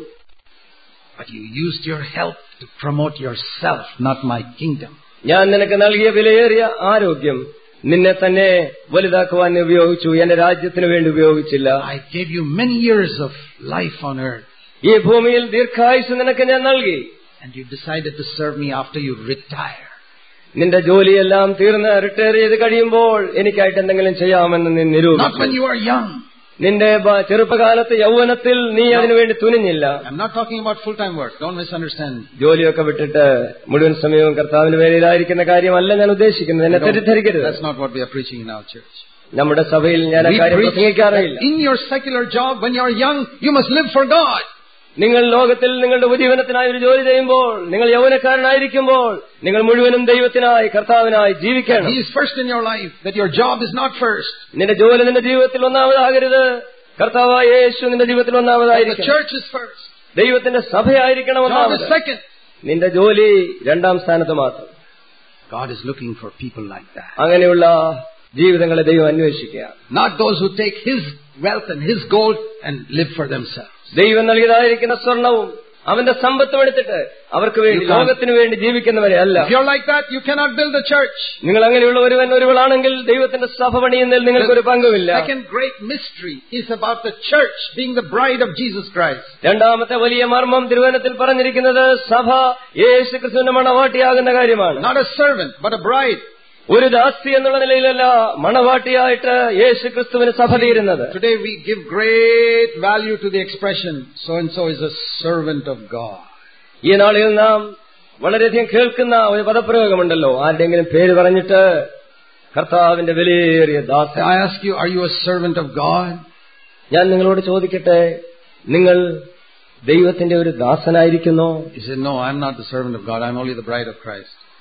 But you used your health to promote yourself, not my kingdom. ഞാൻ നിനക്ക് നൽകിയ വിലയേറിയ ആരോഗ്യം നിന്നെ തന്നെ വലുതാക്കുവാൻ ഉപയോഗിച്ചു, എന്റെ രാജ്യത്തിന് വേണ്ടി ഉപയോഗിച്ചില്ല. I gave you many years of life on earth. ഈ ഭൂമിയിൽ ദീർഘായുസ് നിനക്ക് ഞാൻ നൽകി. And you decided to serve me after you retire. നിന്റെ ജോലിയെല്ലാം തീർന്ന് റിട്ടയർ ചെയ്ത് കഴിയുമ്പോൾ എനിക്കായിട്ട് എന്തെങ്കിലും ചെയ്യാമെന്ന് നീ നിരൂപിച്ചു. Not when you are young. നിന്റെ ചെറുപ്പകാലത്ത് യൗവനത്തിൽ നീ അതിനുവേണ്ടി തുനിഞ്ഞില്ല. I'm not talking about full-time work. Don't misunderstand. ജോലിയൊക്കെ വിട്ടിട്ട് മുഴുവൻ സമയവും കർത്താവിന്റെ വേലയിലായിരിക്കുന്ന കാര്യമല്ല ഞാൻ ഉദ്ദേശിക്കുന്നത്. എന്നെ തെറ്റിദ്ധരിക്കരുത്. That's not what we are preaching in our church. നമ്മുടെ സഭയിൽ ഞാൻ ആ കാര്യം പ്രസംഗിക്കാറില്ല. In your secular job, when you are young, you must live for God. നിങ്ങൾ ലോകത്തിൽ നിങ്ങളുടെ ഉപജീവനത്തിനായി ഒരു ജോലി ചെയ്യുമ്പോൾ, നിങ്ങൾ യൗവനക്കാരനായിരിക്കുമ്പോൾ നിങ്ങൾ മുഴുവനും ദൈവത്തിനായി കർത്താവിനായി ജീവിക്കണം. He is first in your life, that your job is not first. നിന്റെ ജോലി നിന്റെ ജീവിതത്തിൽ ഒന്നാമതാകരുത്. കർത്താവായ യേശു നിന്റെ ജീവിതത്തിൽ ഒന്നാമതായിരിക്കണം. The church is first. ദൈവത്തിന്റെ സഭയായിരിക്കണം ഒന്നാമത്. Job is second. നിന്റെ ജോലി രണ്ടാം സ്ഥാനത്ത് മാത്രം. God is looking for people like that. അങ്ങനെയുള്ള ജീവിതങ്ങളെ ദൈവം അന്വേഷിക്കുക. Not those who take his wealth and his gold and live for themselves. ദൈവം നൽകിയതായിരിക്കുന്ന സ്വർണവും അവന്റെ സമ്പത്തും എടുത്തിട്ട് അവർക്ക് വേണ്ടി ലോകത്തിന് വേണ്ടി ജീവിക്കുന്നവരെ അല്ല. If you're like that, you cannot build a church. നിങ്ങൾ അങ്ങനെയുള്ള ഒരുവൻ ഒരുവളാണെങ്കിൽ ദൈവത്തിന്റെ സഭ പണിയുന്നതിൽ നിങ്ങൾക്കൊരു പങ്കുമില്ല. The second great mystery is about the church being the bride of Jesus Christ. രണ്ടാമത്തെ വലിയ മർമ്മം തിരുവചനത്തിൽ പറഞ്ഞിരിക്കുന്നത് സഭ യേശുക്രിസ്തുവിന്റെ മണവാട്ടിയാകുന്ന കാര്യമാണ്. Not a servant, but a bride. ഒരു ദാസി എന്നുള്ള നിലയിലല്ല, മണവാട്ടിയായിട്ട് യേശുക്രിസ്തുവിന് സഭ തീരുന്നത്. Today we give great value to the expression so and so is a servant of God. ഈ നാളിൽ നാം വളരെയധികം കേൾക്കുന്ന ഒരു പദപ്രയോഗമുണ്ടല്ലോ, ആരുടെയെങ്കിലും പേര് പറഞ്ഞിട്ട് കർത്താവിന്റെ വിലയേറിയ ദാസൻ. I ask you, are you a servant of God? ഞാൻ നിങ്ങളോട് ചോദിക്കട്ടെ, നിങ്ങൾ ദൈവത്തിന്റെ ഒരു ദാസനായിരിക്കുന്നോ? He said, no, I am not the servant of God. I am only the bride of Christ.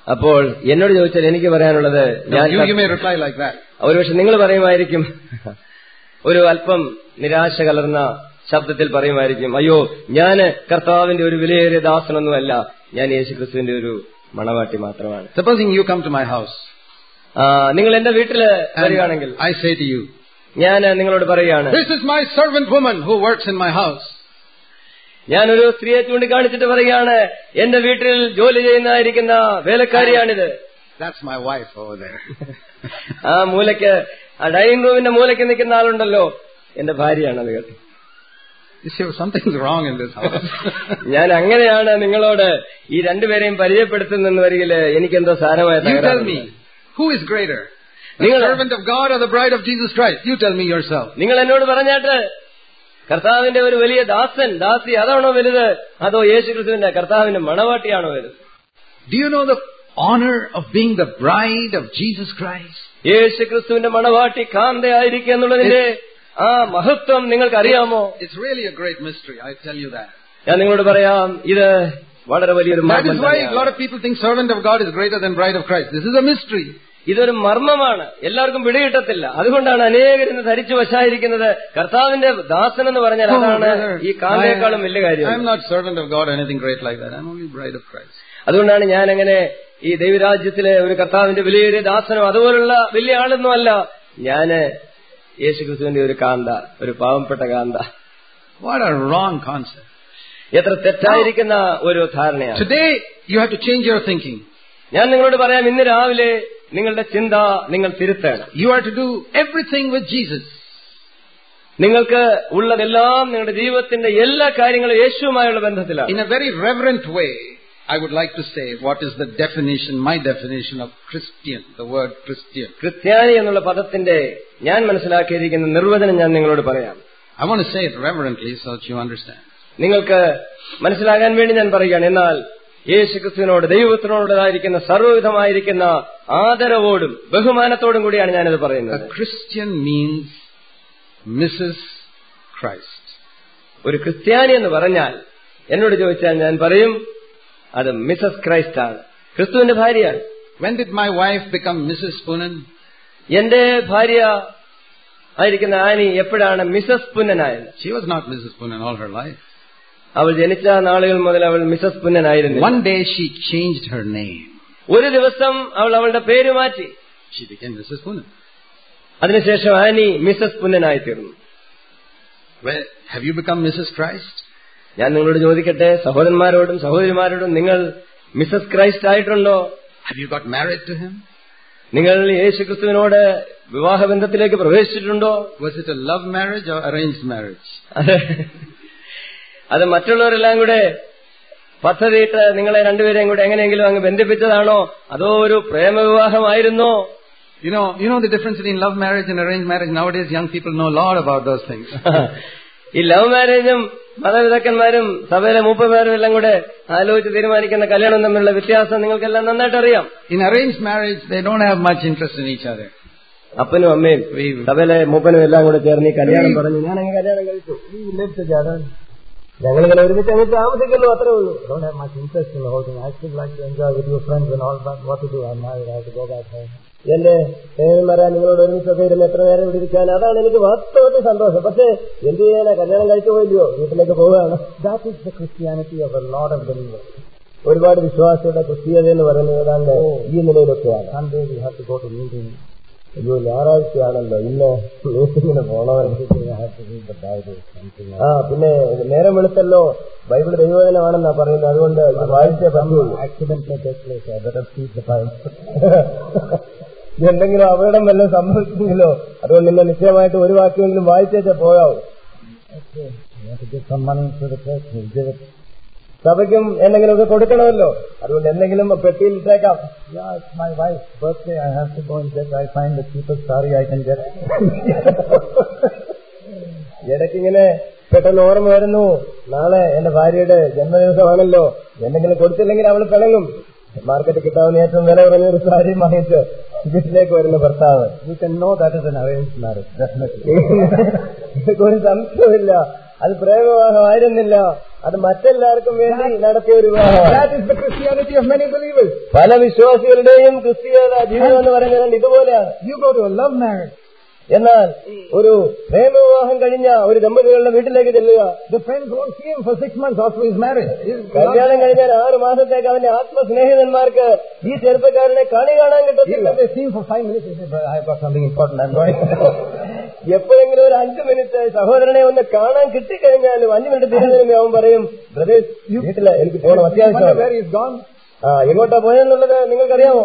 അപ്പോൾ എന്നോട് ചോദിച്ചാൽ എനിക്ക് പറയാനുള്ളത്, ഒരുപക്ഷെ നിങ്ങൾ പറയുമായിരിക്കും, ഒരു അല്പം നിരാശ കലർന്ന ശബ്ദത്തിൽ പറയുമായിരിക്കും, അയ്യോ ഞാൻ കർത്താവിന്റെ ഒരു വിലയേറിയ ദാസനൊന്നുമല്ല, ഞാൻ യേശുക്രിസ്തുവിന്റെ ഒരു മണവാട്ടി മാത്രമാണ്. Supposing you come to my house, നിങ്ങൾ എന്റെ വീട്ടില് വരികയാണെങ്കിൽ, I say to you, ഞാൻ നിങ്ങളോട് പറയുകയാണ്, this is my servant woman who works in my house. ഞാനൊരു സ്ത്രീയെ ചൂണ്ടിക്കാണിച്ചിട്ട് പറയുകയാണ്, എന്റെ വീട്ടിൽ ജോലി ചെയ്യുന്നതായിരിക്കുന്ന വേലക്കാരിയാണിത്. That's my wife over there. ആ മൂലയ്ക്ക്, ആ ഡൈനിങ് റൂമിന്റെ മൂലയ്ക്ക് നിൽക്കുന്ന ആളുണ്ടല്ലോ, എന്റെ ഭാര്യയാണത് കേട്ടോ. Something's wrong in this house. ഞാൻ അങ്ങനെയാണ് നിങ്ങളോട് ഈ രണ്ടുപേരെയും പരിചയപ്പെടുത്തുന്നെന്ന് വരികില് എനിക്കെന്തോ സാരമായ തകരാറുണ്ട്. Who is greater? The servant of God or the bride of Jesus Christ? You tell me yourself. നിങ്ങൾ എന്നോട് പറഞ്ഞാട്ട്, കർത്താവിന്റെ ഒരു വലിയ ദാസൻ, ദാസി അതാണോ വലുത്, അതോ യേശുക്രിസ്തുവിന്റെ കർത്താവിന്റെ മണവാട്ടിയാണോ വലുത്? Do you know the honor of being the bride of Jesus Christ? യേശുക്രിസ്തുവിന്റെ മണവാട്ടി കാന്തയായിരിക്കുക എന്നുള്ളതിന്റെ ആ മഹത്വം നിങ്ങൾക്ക് അറിയാമോ? It's really a great mystery, I tell you that. ഞാൻ നിങ്ങളോട് പറയാം, ഇത് വളരെ വലിയൊരു മർമ്മം. That is why a lot of people think servant of God is greater than bride of Christ. This is a mystery. ഇതൊരു മർമ്മമാണ്, എല്ലാവർക്കും പിടികിട്ടത്തില്ല. അതുകൊണ്ടാണ് അനേകർ ഇന്ന് ധരിച്ചു വശായിരിക്കുന്നത്, കർത്താവിന്റെ ദാസൻ എന്ന് പറഞ്ഞാൽ അതാണ് ഈ കാന്തയേക്കാളും വലിയ കാര്യം. I am not servant of God or anything great like that. I am only bride of Christ. അതുകൊണ്ടാണ് ഞാൻ അങ്ങനെ ഈ ദൈവരാജ്യത്തിലെ ഒരു കർത്താവിന്റെ വലിയൊരു ദാസനോ അതുപോലുള്ള വലിയ ആളൊന്നുമല്ല. ഞാന് യേശുക്രിസ്തുവിന്റെ ഒരു കാന്ത, ഒരു പാവപ്പെട്ട കാന്ത. What a wrong concept. എത്ര തെറ്റായിരിക്കുന്ന ഒരു ധാരണയാണ്. Today you have to change your thinking. ഞാൻ നിങ്ങളോട് പറയാം, ഇന്ന് രാവിലെ നിങ്ങളുടെ ചിന്ത നിങ്ങൾ തിരുത്തണം. You are to do everything with Jesus. നിങ്ങൾക്ക് ഉള്ളതെല്ലാം, നിങ്ങളുടെ ജീവിതത്തിന്റെ എല്ലാ കാര്യങ്ങളും യേശുവുമായുള്ള ബന്ധത്തിലാണ്. In a very reverent way, I would like to say what is the definition, my definition of Christian, the word Christian. ക്രിസ്ത്യാനി എന്നുള്ള പദത്തിന്റെ ഞാൻ മനസ്സിലാക്കിയിരിക്കുന്ന നിർവചനം ഞാൻ നിങ്ങളോട് പറയാം. I want to say it reverently so that you understand. നിങ്ങൾക്ക് മനസ്സിലാകാൻ വേണ്ടി ഞാൻ പറയുകയാണ്. എന്നാൽ യേശുക്രിസ്തുവിനോട്, ദൈവത്തിനോടുള്ളതായിരിക്കുന്ന സർവ്വവിധമായിരിക്കുന്ന ആദരവോടും ബഹുമാനത്തോടും കൂടിയാണ് ഞാനിത് പറയുന്നത്. A Christian means Missus Christ. ഒരു ക്രിസ്ത്യാനി എന്ന് പറഞ്ഞാൽ എന്നോട് ചോദിച്ചാൽ ഞാൻ പറയും, അത് മിസസ് ക്രൈസ്റ്റ് ആണ്, ക്രിസ്തുവിന്റെ ഭാര്യയാണ്. When did my wife become Missus Punan? എന്റെ ഭാര്യ ആയിരിക്കുന്ന ആനി എപ്പോഴാണ് മിസസ് പുന്നനായത്? She was not Missus Punan all her life. അവൾ ജനിച്ച നാളുകൾ മുതൽ അവൾ മിസസ് പുന്നനായിരുന്നു. One day she changed her name. ഒരു ദിവസം അവൾ അവളുടെ പേര് മാറ്റി. She became Missus Punan. അതിനുശേഷം ആനി മിസസ് പുന്നനായി തീർന്നു. Well, have you become Missus Christ? ഞാൻ നിങ്ങളോട് ചോദിക്കട്ടെ, സഹോദരന്മാരോടും സഹോദരിമാരോടും, നിങ്ങൾ മിസസ് ക്രൈസ്റ്റ് ആയിട്ടുണ്ടോ? Have you got married to him? നിങ്ങൾ യേശുക്രിസ്തുവിനോട് വിവാഹബന്ധത്തിലേക്ക് പ്രവേശിച്ചിട്ടുണ്ടോ? Was it a love marriage or arranged marriage? അത് മറ്റുള്ളവരെല്ലാം കൂടെ പദ്ധതിയിട്ട് നിങ്ങളെ രണ്ടുപേരെയും കൂടെ എങ്ങനെയെങ്കിലും അങ്ങ് ബന്ധിപ്പിച്ചതാണോ, അതോ ഒരു പ്രേമവിവാഹമായിരുന്നോ? You know, you know the difference between love marriage and arranged marriage. Nowadays young people know a lot about those things. ഈ ലവ് മാരേജും മതപിതാക്കന്മാരും സഭയിലെ മൂപ്പന്മാരും എല്ലാം കൂടെ ആലോചിച്ച് തീരുമാനിക്കുന്ന കല്യാണം തമ്മിലുള്ള വ്യത്യാസം നിങ്ങൾക്കെല്ലാം നന്നായിട്ട് അറിയാം. In arranged marriage they don't have much interest in each other. അപ്പനും അമ്മയും സഭയിലെ മൂപ്പനും എല്ലാം കൂടെ ചേർന്ന് ഈ കല്യാണം പറഞ്ഞു, ഞാൻ അങ്ങ് കല്യാണം കഴിച്ചു, ഞങ്ങളിങ്ങനെ ഒരുമിച്ച് അങ്ങ് താമസിക്കുന്നു, അത്രേ ഉള്ളൂ. Don't have much interest in the whole thing. I still like to enjoy with your friends and all, but what to do? I'm married, I have to go back home. എന്റെ സ്നേഹിതന്മാരാ, നിങ്ങളോട് ഒരുമിച്ചൊക്കെ ഇരുന്ന് എത്ര നേരം ഇവിടെ ഇരിക്കാൻ, അതാണ് എനിക്ക് വാസ്തവത്തിൽ സന്തോഷം. പക്ഷേ എന്ത് ചെയ്യാനാ, കല്യാണം കഴിച്ചു പോയില്ലയോ, വീട്ടിലേക്ക് പോവുകയാണ്. That is the Christianity of a lot of believers. ഒരുപാട് വിശ്വാസിയുടെ ക്രിസ്തീയത എന്ന് പറയുന്നത് ഏതാണ്ട് ഈ നിലയിലൊക്കെയാണ്. Sunday we have to go to meeting. അയ്യോ ഞായറാഴ്ചയാണല്ലോ, ഇന്ന് മീറ്റിങ്ങിന് പോകണമെന്ന്. ആ പിന്നെ നേരം വെളുത്തല്ലോ, ബൈബിൾ ദൈവവചനമാണെന്നാ പറയുന്നത്, അതുകൊണ്ട് വായിച്ചേ പറ്റുള്ളൂ. എന്തെങ്കിലും അപകടം വല്ലതും സംഭവിച്ചെങ്കിലോ, അതുകൊണ്ട് ഇന്ന് നിശ്ചയമായിട്ട് ഒരു വാക്യമെങ്കിലും വായിച്ചേച്ചേ പോകാവൂ. സഭയ്ക്കും എന്തെങ്കിലുമൊക്കെ കൊടുക്കണമല്ലോ, അതുകൊണ്ട് എന്തെങ്കിലും പെട്ടിയിൽ ഇട്ടേക്കാം. ഇടയ്ക്കിങ്ങനെ പെട്ടെന്ന് ഓർമ്മ വരുന്നു, നാളെ എന്റെ ഭാര്യയുടെ ജന്മദിവസമാണല്ലോ, എന്തെങ്കിലും കൊടുത്തില്ലെങ്കിൽ അവൾ പിണങ്ങും. മാർക്കറ്റ് കിട്ടാവുന്ന ഏറ്റവും വില കുറഞ്ഞ ഒരു സാരി വാങ്ങിച്ച് വീട്ടിലേക്ക് വരുന്ന ഭർത്താവ്. You can know that is an arranged marriage. Definitely. ഇതൊക്കെ ഒരു സംശയമില്ല, അത് പ്രേമവിവാഹമായിരുന്നില്ല, അത് മറ്റെല്ലാവർക്കും വേണ്ടി നടത്തിയ ഒരു വിവാഹമാണ്. That is the Christianity of many believers. പല വിശ്വാസികളുടെയും ക്രിസ്തീയ ജീവിതം എന്ന് പറയുന്നത് ഇതുപോലെയാണ്. You go to a love marriage. എന്നാൽ ഒരു പ്രേമവിവാഹം കഴിഞ്ഞ ഒരു ദമ്പതികളുടെ വീട്ടിലേക്ക് ചെല്ലുക. The friends won't see him for six months after his marriage. കല്യാണം കഴിഞ്ഞാൽ ആറ് മാസത്തേക്ക് അവന്റെ ആത്മസ്നേഹിതന്മാർക്ക് ഈ ചെറുപ്പക്കാരനെ കാണി കാണാൻ കിട്ടത്തില്ല. They see him for five minutes. They say, I have got something important. I'm going. എപ്പോഴെങ്കിലും ഒരു അഞ്ചു മിനിറ്റ് സഹോദരനെ ഒന്ന് കാണാൻ കിട്ടിക്കഴിഞ്ഞാലും അഞ്ചു മിനിറ്റ് തിരിഞ്ഞു അവൻ പറയും, ബ്രദേഴ്സ് വീട്ടില് എനിക്ക് പോകണം, അത്യാവശ്യം. ആ എങ്ങോട്ടാ പോയെന്നുള്ളത് നിങ്ങൾക്കറിയാമോ?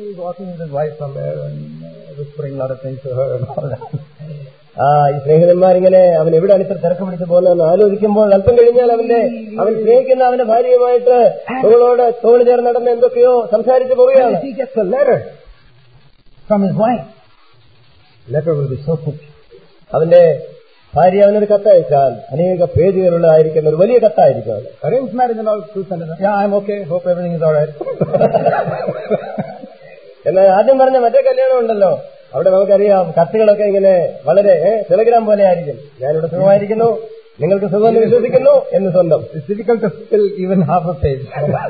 ആ ഈ സ്നേഹിതന്മാരിങ്ങനെ അവൻ എവിടെയാണ് ഇത്ര തിരക്ക് പിടിച്ച് പോകുന്നതെന്ന് ആലോചിക്കുമ്പോൾ അല്പം കഴിഞ്ഞാൽ അവന്റെ അവൻ സ്നേഹിക്കുന്ന അവന്റെ ഭാര്യയുമായിട്ട് തോളോട് തോള് ചേർന്ന് നടന്ന് എന്തൊക്കെയോ സംസാരിച്ചു പോവുകയാണ്. അവന്റെ ഭാര്യ അവനൊരു കത്തയച്ചാൽ അനേക പേജുകളുള്ളതായിരിക്കുന്ന ഒരു വലിയ കത്തായിരിക്കും അത്. Arranged marriage and all truth and yeah, I'm okay. Hope everything is all right. എന്നാൽ ആദ്യം പറഞ്ഞ മറ്റേ കല്യാണം ഉണ്ടല്ലോ, അവിടെ നമുക്കറിയാം കത്തുകളൊക്കെ ഇങ്ങനെ വളരെ ടെലഗ്രാം പോലെ ആയിരിക്കും. ഞാനിവിടെ സുഖമായിരിക്കുന്നു, നിങ്ങൾക്ക് സുഖമെന്ന് വിശ്വസിക്കുന്നു എന്ന് സ്വന്തം. It's difficult to fill even half a page.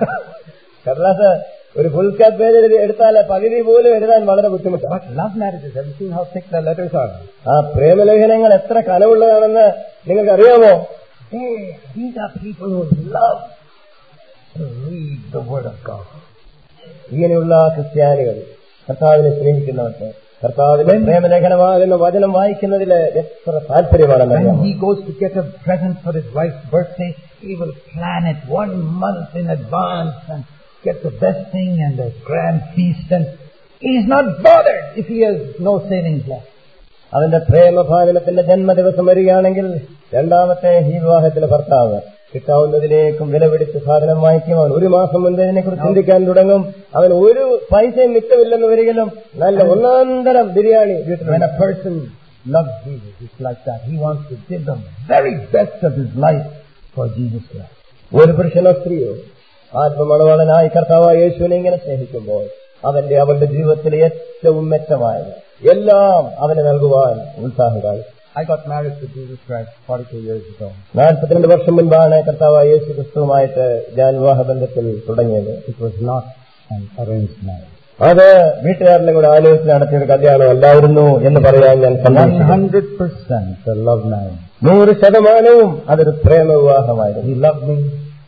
കടലാസ് ഒരു ഫുൾ ക്യാപ് പേജ് എടുത്താൽ പകുതി പോലും എഴുതാൻ വളരെ ബുദ്ധിമുട്ടാണ്. But love marriages, have you seen how thick the letters are? ആ പ്രേമലേഖനങ്ങൾ എത്ര കനവുള്ളതാണെന്ന് നിങ്ങൾക്ക് അറിയാമോ? These are people who love to read the word of God. ഇങ്ങനെയുള്ള ക്രിസ്ത്യാനികൾ, കർത്താവിനെ സ്നേഹിക്കുന്നവർക്ക് കർത്താവിന്റെ പ്രേമലേഖനമാകുന്ന വചനം വായിക്കുന്നതിൽ എത്ര താല്പര്യമാണെന്ന്. When he goes to get a present for his wife's birthday, he will plan it one month in advance and get the best thing and a grand feast, and he is not bothered if he has no savings left. അവന്റെ പ്രേമഭാജനത്തിന്റെ ജന്മദിവസം വരികയാണെങ്കിൽ രണ്ടാമത്തെ ഈ വിവാഹത്തിലെ ഭർത്താവ് കിട്ടാവുന്നതിലേക്കും വിലപിടിച്ച് സാധനം വാങ്ങിക്കും. അവൻ ഒരു മാസം മുൻപ് ഇതിനെക്കുറിച്ച് ചിന്തിക്കാൻ തുടങ്ങും. അവൻ ഒരു പൈസയും മിച്ചമില്ലെന്ന് വരികയും നല്ല ഒന്നാന്തരം biryani. When a person loves Jesus, it's like that. He wants to give the very best of his life for Jesus Christ. ഒരു പുരുഷനോ സ്ത്രീയോ ആത്മമണവാളനായി കർത്താവായ യേശുവിനെ ഇങ്ങനെ സ്നേഹിക്കുമ്പോൾ അവന്റെ അവന്റെ ജീവിതത്തിലെ ഏറ്റവും മെച്ചമായത് എല്ലാം അവന് നൽകുവാൻ ഉത്സാഹം കാണിക്കും. I got married to Jesus Christ forty-two years ago. നാൽപ്പത്തിരണ്ട് വർഷം മുൻപാണ് കർത്താവായ യേശു ക്രിസ്തുവുമായിട്ട് ഞാൻ വിവാഹബന്ധത്തിൽ തുടങ്ങിയത്. It was not an arranged marriage. അത് വീട്ടുകാരുടെ കൂടെ ആലോചിച്ച് നടത്തിയൊരു കല്യാണം അല്ലായിരുന്നു എന്ന് പറയാൻ ഞാൻ one hundred percent a love marriage. നൂറ് ശതമാനവും അതൊരു പ്രേമ വിവാഹമായിരുന്നു. He loved me.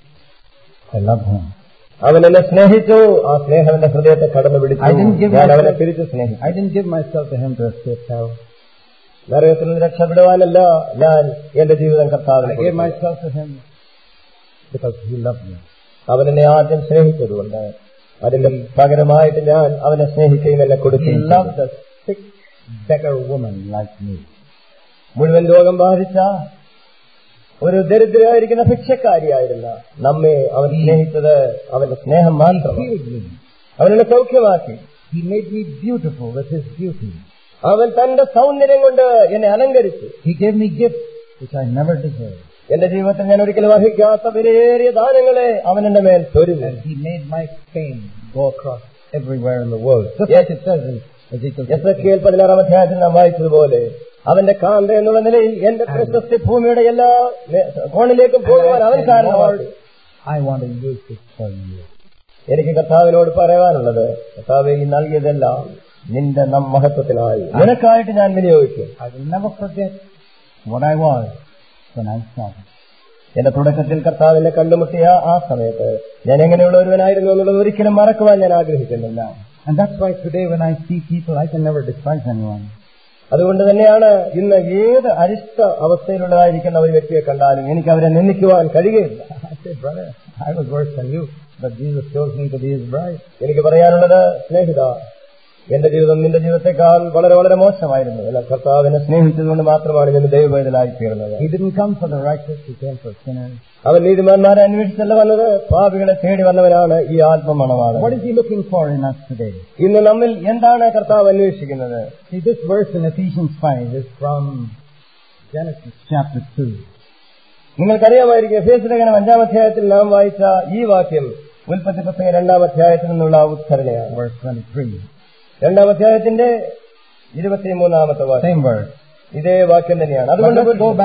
I loved him. അവൻ എന്നെ സ്നേഹിച്ചു. ആ സ്നേഹം എന്റെ ഹൃദയത്തെ കടന്നു പിടിച്ചു. ഞാൻ അവനെ തിരിച്ചു സ്നേഹിച്ചു. I didn't give myself to him to escape hell. നരകത്തിൽ നിന്ന് രക്ഷപ്പെടുവാനല്ല ഞാൻ എന്റെ ജീവിതം കർത്താവിന്. I gave myself to him because he loved me. അവൻ എന്നെ ആദ്യം സ്നേഹിച്ചതുകൊണ്ട് അതിന്റെ പകരമായിട്ട് ഞാൻ അവനെ സ്നേഹിക്കുകയും എന്നെ കൊടുക്കുകയും. He loved a sick beggar woman like me. മുഴുവൻ രോഗം ബാധിച്ച ഒരു ദരിദ്രയായിരിക്കുന്ന ഭിക്ഷക്കാരിയായിരുന്ന നമ്മെ അവൻ സ്നേഹിച്ചത് അവന്റെ സ്നേഹം മാത്രമാണ്. അവനെന്നെ സൗഖ്യമാക്കി. He made me beautiful with his beauty. അവൻ തന്റെ സൗന്ദര്യം കൊണ്ട് എന്നെ അലങ്കരിച്ചു. He gave me gifts which I never deserved. എന്റെ ജീവിതത്തിൽ ഞാൻ ഒരിക്കലും അർഹിക്കാത്ത വിലയേറിയ ദാനങ്ങളെ അവൻ എന്റെ മേൽ ചൊരിഞ്ഞു. He made my fame go across everywhere in the world. Just like it says in Ezekiel. Ezekiel പതിനാറാം അധ്യായത്തിൽ നാം വായിച്ചതുപോലെ അവന്റെ കാന്ത എന്നുള്ള നിലയിൽ എന്റെ പ്രശസ്തി ഭൂമിയുടെ എല്ലാ കോണിലേക്കും പോകുവാൻ അവൻ കാരണമാണ്. I want to use this for you. എനിക്ക് കർത്താവിനോട് പറയാനുള്ളത്, കർത്താവേ ഈ നൽകിയതെല്ലാം നിന്റെ നം മഹത്വത്തിനായി നിനക്കായിട്ട് ഞാൻ വിനിയോഗിക്കും. I will never forget what I was when I started. എന്റെ തുടക്കത്തിൽ കർത്താവിനെ കണ്ടുമുട്ടിയ ആ സമയത്ത് ഞാൻ എങ്ങനെയുള്ള ഒരുവനായിരുന്നു എന്നുള്ളത് ഒരിക്കലും മറക്കുവാൻ ഞാൻ ആഗ്രഹിക്കുന്നില്ല. And that's why today when I see people, I can never despise anyone. അതുകൊണ്ട് തന്നെയാണ് ഇന്ന് ഏത് അരിഷ്ട അവസ്ഥയിലുള്ളതായിരിക്കുന്ന ഒരു വ്യക്തിയെ കണ്ടാലും എനിക്ക് അവരെ നിന്ദിക്കുവാൻ കഴിയുകയില്ല. I say, brother, I was worse than you, but Jesus chose me to be his bride. എനിക്ക് പറയാനുള്ളത്, സ്നേഹിത, എന്റെ ജീവിതം നിന്റെ ജീവിതത്തെക്കാൾ വളരെ വളരെ മോശമായിരുന്നു. എന്നാൽ കർത്താവിനെ സ്നേഹിച്ചതുകൊണ്ട് മാത്രമാണ് ഞാൻ ദൈവവേദനായി തീർന്നത്. He didn't come for the righteous, he came for sinners. അവൻ നീതിമാന്മാരെ അന്വേഷിച്ചല്ല വന്നത്, പാപികളെ തേടി വന്നവനാണ് ഈ ആത്മമണവാളൻ. What is he looking for in us today? ഇന്ന് നമ്മിൽ എന്താണ് കർത്താവ് അന്വേഷിക്കുന്നത്? See, this verse in Ephesians five is from Genesis chapter two. നിങ്ങൾക്കറിയാമായിരിക്കും, എഫേസ്യ ലേഖനം അഞ്ചാം അധ്യായത്തിൽ നാം വായിച്ച ഈ വാക്യം ഉൽപ്പത്തി പുസ്തകം രണ്ടാം അധ്യായത്തിൽ നിന്നുള്ള ഉദ്ധരണിയാണ്. Verse twenty-three. രണ്ടാം അധ്യായത്തിന്റെ ഇരുപത്തിമൂന്നാമത്തെ വാക്യം. Same verse. ഇതേ വാക്യം തന്നെയാണ്. അതുകൊണ്ട് go back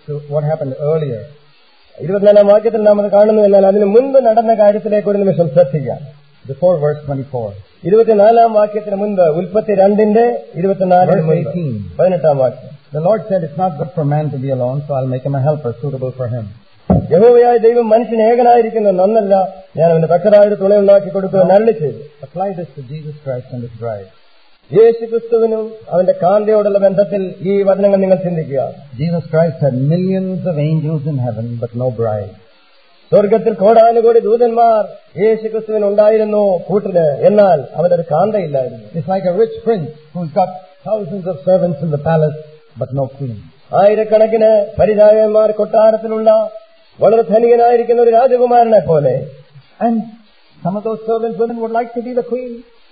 to what happened earlier. ഇരുപത്തിനാലാം വാക്യത്തിൽ നാം അത് കാണുന്നു. എന്നാൽ അതിന് മുൻപ് നടന്ന കാര്യത്തിലേക്ക് ഒരു നിമിഷം ശ്രദ്ധിക്കാം. Before verse twenty-four. ഇരുപത്തിനാലാം വാക്യത്തിന് മുൻപ് ഉൽപ്പത്തി രണ്ടിന്റെ ഇരുപത്തിനാല് പതിനെട്ടാം വാക്യം. The Lord said, "It's not good for man to be alone, so I'll make him a helper suitable for him." യഹോവയായ ദൈവം മനുഷ്യൻ ഏകനായിരിക്കുന്നത് നന്നല്ല, ഞാൻ അവന്റെ തക്കതായ ഒരു തുണ ഉണ്ടാക്കി കൊടുക്കുമെന്ന് അരുളി ചെയ്തു. Apply this to Jesus Christ and his bride. യേശു ക്രിസ്തുവിനും അവന്റെ കാന്തയോടുള്ള ബന്ധത്തിൽ ഈ വചനങ്ങൾ നിങ്ങൾ ചിന്തിക്കുക. Jesus Christ had millions of angels in heaven, but no bride. സ്വർഗത്തിൽ കോടാനുകോടി ദൂതന്മാർ യേശു ക്രിസ്തുവിന് ഉണ്ടായിരുന്നു കൂട്ടിന്, എന്നാൽ അവനൊരു കാന്തയില്ലായിരുന്നു. It's like a rich prince who's got thousands of servants in the palace, but no queen. ആയിരക്കണക്കിന് പരിചാരകന്മാർ കൊട്ടാരത്തിലുള്ള വളരെ ധനികനായിരിക്കുന്ന ഒരു രാജകുമാരനെ പോലെ. And some of those servant women would like to be the queen.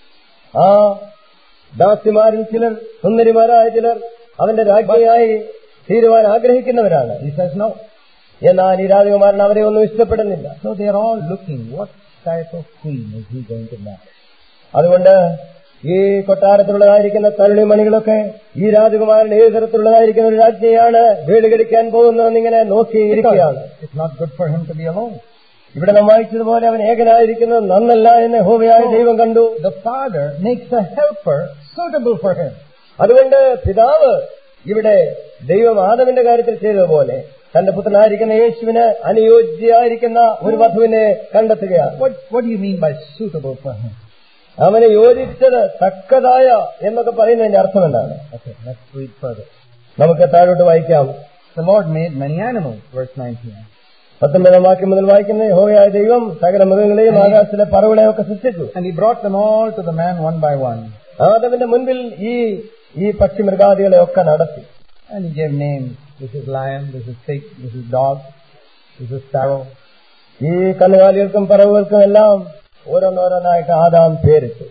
ആ ദാസിമാരിൽ ചിലർ, സുന്ദരിമാരായ ചിലർ അവന്റെ രാജ്ഞിയായി തീരുവാൻ ആഗ്രഹിക്കുന്നവരാണ്. He says no. എന്നാൽ ഈ രാജകുമാരൻ അവരെ ഒന്നും ഇഷ്ടപ്പെടുന്നില്ല. So they are all looking, what type of queen is he going to marry? അതുകൊണ്ട് ഈ കൊട്ടാരത്തിലുള്ളതായിരിക്കുന്ന തള്ളിമണികളൊക്കെ ഈ രാജകുമാരൻ ഏത് തരത്തിലുള്ളതായിരിക്കുന്ന ഒരു രാജ്ഞിയാണ് വീട് കടിക്കാൻ പോകുന്നതെന്നിങ്ങനെ നോക്കിയിരിക്കുകയാണ്. It's not good for him to be alone. ഇവിടെ നാം വായിച്ചതുപോലെ അവൻ ഏകനായിരിക്കുന്നത് നന്നല്ല എന്ന് യഹോവയായ ദൈവം കണ്ടു. The father makes a helper suitable for him. അതുകൊണ്ട് പിതാവ് ഇവിടെ ദൈവം ആദമിന്റെ കാര്യത്തിൽ ചെയ്തതുപോലെ തന്റെ പുത്രനായിരിക്കുന്ന യേശുവിന് അനുയോജ്യമായിരിക്കുന്ന ഒരു വധുവിനെ കണ്ടെത്തുകയാണ്. What, what do you mean by suitable for him? അവന് യോജിച്ചത്, തക്കതായ എന്നൊക്കെ പറയുന്നതിന്റെ അർത്ഥം എന്താണ്? Okay, let's read further. നമുക്ക് താഴോട്ട് വായിക്കാം. The Lord made many animals, verse nineteen. പത്തൊമ്പതാം വാക്യം മുതൽ വായിക്കുന്ന യഹോവയായ ദൈവം സകല മൃഗങ്ങളെയും ആകാശത്തിലെ പറവുകളെയും ഒക്കെ സൃഷ്ടിച്ചു. And he brought them all to the man one by one. ആദമിന്റെ മുൻപിൽ ഈ ഈ പക്ഷിമൃഗാദികളെ ഒക്കെ നടത്തി. And he gave names. This is lion, this is pig, this is dog, this is sparrow. ഈ കന്നുകാലികൾക്കും പറവുകൾക്കും എല്ലാം ഓരോന്നോരോന്നായിട്ട് ആദാം പേരിട്ടു.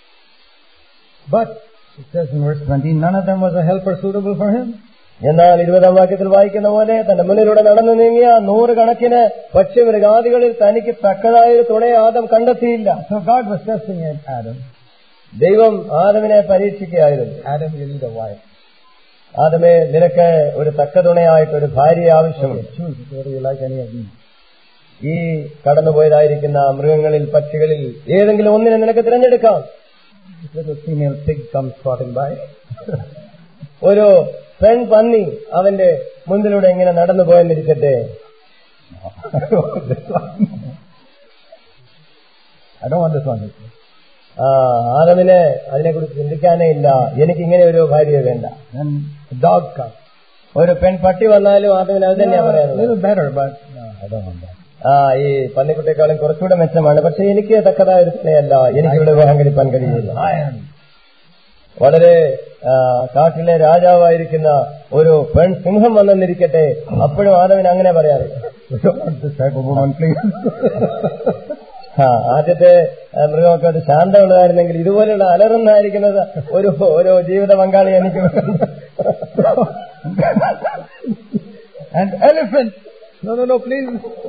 But it says in verse twenty, none of them was a helper suitable for him. എന്നാൽ ഇരുപതാം വാക്യത്തിൽ വായിക്കുന്ന പോലെ തന്റെ മുന്നിലൂടെ നടന്നു നീങ്ങിയ നൂറുകണക്കിന് പക്ഷിമൃഗാദികളിൽ തനിക്ക് തക്കതായ ഒരു തുണയെ ആദം കണ്ടെത്തിയില്ല. So God was testing Adam. ദൈവം ആദമിനെ പരീക്ഷിക്കുകയായിരുന്നു. Adam, you need a wife. ആദമേ, നിനക്ക് ഒരു തക്ക തുണയായിട്ട് ഒരു ഭാര്യയെ ആവശ്യമുണ്ട്. Choose whether you like any of these. ഈ കടന്നുപോയതായിരിക്കുന്ന മൃഗങ്ങളിൽ, പക്ഷികളിൽ ഏതെങ്കിലും ഒന്നിനെ നിനക്ക് തിരഞ്ഞെടുക്കാം. Little female pig comes trotting by. ഒരു പെൺ പന്നി അവന്റെ മുൻപിലൂടെ ഇങ്ങനെ നടന്നു പോയെന്നിരിക്കട്ടെ. I don't want this one. ആ ആദമിന് അതിനെക്കുറിച്ച് ചിന്തിക്കാനേ ഇല്ല. എനിക്ക് ഇങ്ങനെ ഒരു ഭാര്യയെ വേണ്ട. Dog comes. ഒരു പെൺ പട്ടി വന്നാലും ആദമിന് അത് തന്നെയാ പറയാനുള്ളത്. Little better, but no, I don't want that. ആ ഈ പന്നിക്കുട്ടിയെക്കാളും കുറച്ചുകൂടെ മെച്ചമാണ്, പക്ഷെ എനിക്ക് തക്കതായ ഒരു സ്നേഹമല്ല, എനിക്കിവിടെ വിവാഹം കഴിപ്പാൻ കഴിയില്ല. വളരെ കാട്ടിലെ രാജാവായിരിക്കുന്ന ഒരു പെൺ സിംഹം വന്നെന്നിരിക്കട്ടെ, അപ്പോഴും ആദമിന് അങ്ങനെ പറയാറില്ല. ആ ആദ്യത്തെ മൃഗമൊക്കെ ഒരു ശാന്തമുള്ളതായിരുന്നെങ്കിൽ ഇതുപോലെയുള്ള അലറുന്നായിരിക്കുന്നത് ഒരു ഒരു ജീവിത പങ്കാളി എനിക്ക്. And elephant. No, no, no, please.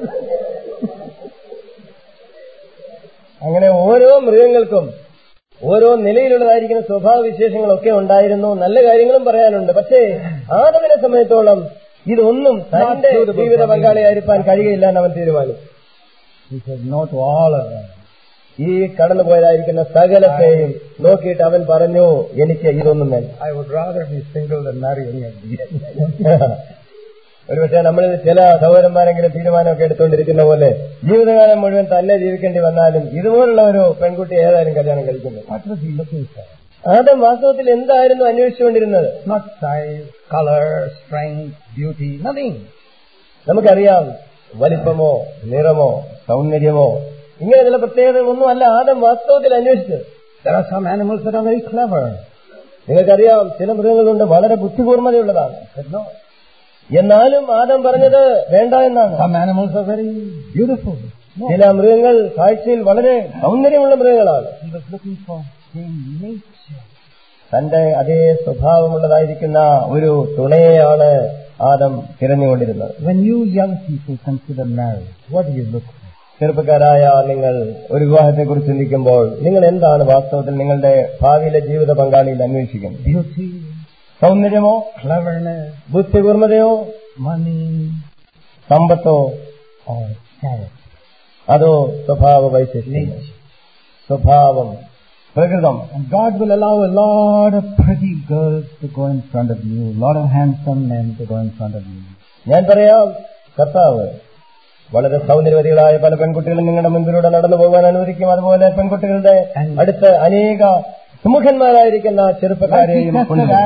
അങ്ങനെ ഓരോ മൃഗങ്ങൾക്കും ഓരോ നിലയിലുള്ളതായിരിക്കുന്ന സ്വഭാവ വിശേഷങ്ങളൊക്കെ ഉണ്ടായിരുന്നു. നല്ല കാര്യങ്ങളും പറയാനുണ്ട്. പക്ഷേ ആദമിനെ സംബന്ധിച്ചോളം ഇതൊന്നും തന്റെ ജീവിത പങ്കാളിയായിരിക്കാൻ കഴിയില്ല എന്ന് അവൻ തീരുമാനിച്ചു. He said no to all of them. ഈ കടന്നുപോയതായിരിക്കുന്ന സകലത്തെയും നോക്കിയിട്ട് അവൻ പറഞ്ഞു, എനിക്ക് ഇതൊന്നും വേണ്ട. I would rather be single than marry any of these. ഒരുപക്ഷെ നമ്മൾ ചില സഹോദരന്മാരെങ്കിലും തീരുമാനമൊക്കെ എടുത്തുകൊണ്ടിരിക്കുന്ന പോലെ ജീവിതകാലം മുഴുവൻ തന്നെ ജീവിക്കേണ്ടി വന്നാലും ഇതുപോലുള്ള ഒരു പെൺകുട്ടി ഏതായാലും കല്യാണം കഴിക്കുന്നു. ആദം വാസ്തവത്തിൽ എന്തായിരുന്നു അന്വേഷിച്ചുകൊണ്ടിരുന്നത്? Not size, color, strength, beauty, nothing. നമുക്കറിയാം, വലിപ്പമോ നിറമോ സൗന്ദര്യമോ ഇങ്ങനെ ചില പ്രത്യേകതകളൊന്നും അല്ല ആദം വാസ്തവത്തിൽ അന്വേഷിച്ചത്. There are some animals that are very clever. നിങ്ങൾക്കറിയാം, ചില മൃഗങ്ങളുണ്ട് വളരെ ബുദ്ധികൂർമ്മതയുള്ളതാണ്. എന്നാലും ആദം പറഞ്ഞത് വേണ്ട എന്നാണ്. Some animals are very beautiful. ചില മൃഗങ്ങൾ കാഴ്ചയിൽ വളരെ സൗന്ദര്യമുള്ള മൃഗങ്ങളാണ്. He was looking for same nature. തന്റെ അതേ സ്വഭാവമുള്ളതായിരിക്കുന്ന ഒരു തുണയെയാണ് Adam തിരഞ്ഞുകൊണ്ടിരുന്നത്. When you young people consider marriage, what do you look for? ചെറുപ്പക്കാരായ നിങ്ങൾ ഒരു വിവാഹത്തെക്കുറിച്ച് ചിന്തിക്കുമ്പോൾ നിങ്ങൾ എന്താണ് വാസ്തവത്തിൽ നിങ്ങളുടെ ഭാവിയിലെ ജീവിത പങ്കാളിയിൽ അന്വേഷിക്കുന്നത്? Beauty, സൗന്ദര്യമോ, cleverness, ബുദ്ധികൂർമ്മതയോ, money, സമ്പത്തോ or character. അതോ സ്വഭാവ വൈശിഷ്ട്യം, സ്വഭാവം, പ്രകൃതം. And God will allow a lot of pretty girls to go in front of you, a lot of handsome men to go in front of you. ഞാൻ പറയാം, കർത്താവ് വളരെ സൗന്ദര്യവതികളായ പല പെൺകുട്ടികളും നിങ്ങളുടെ മുൻപിലൂടെ നടന്നു പോകാൻ അനുവദിക്കും. അതുപോലെ പെൺകുട്ടികളുടെ അടുത്ത് അനേക സുമുഖന്മാരായിരിക്കുന്ന ചെറുപ്പക്കാരെയും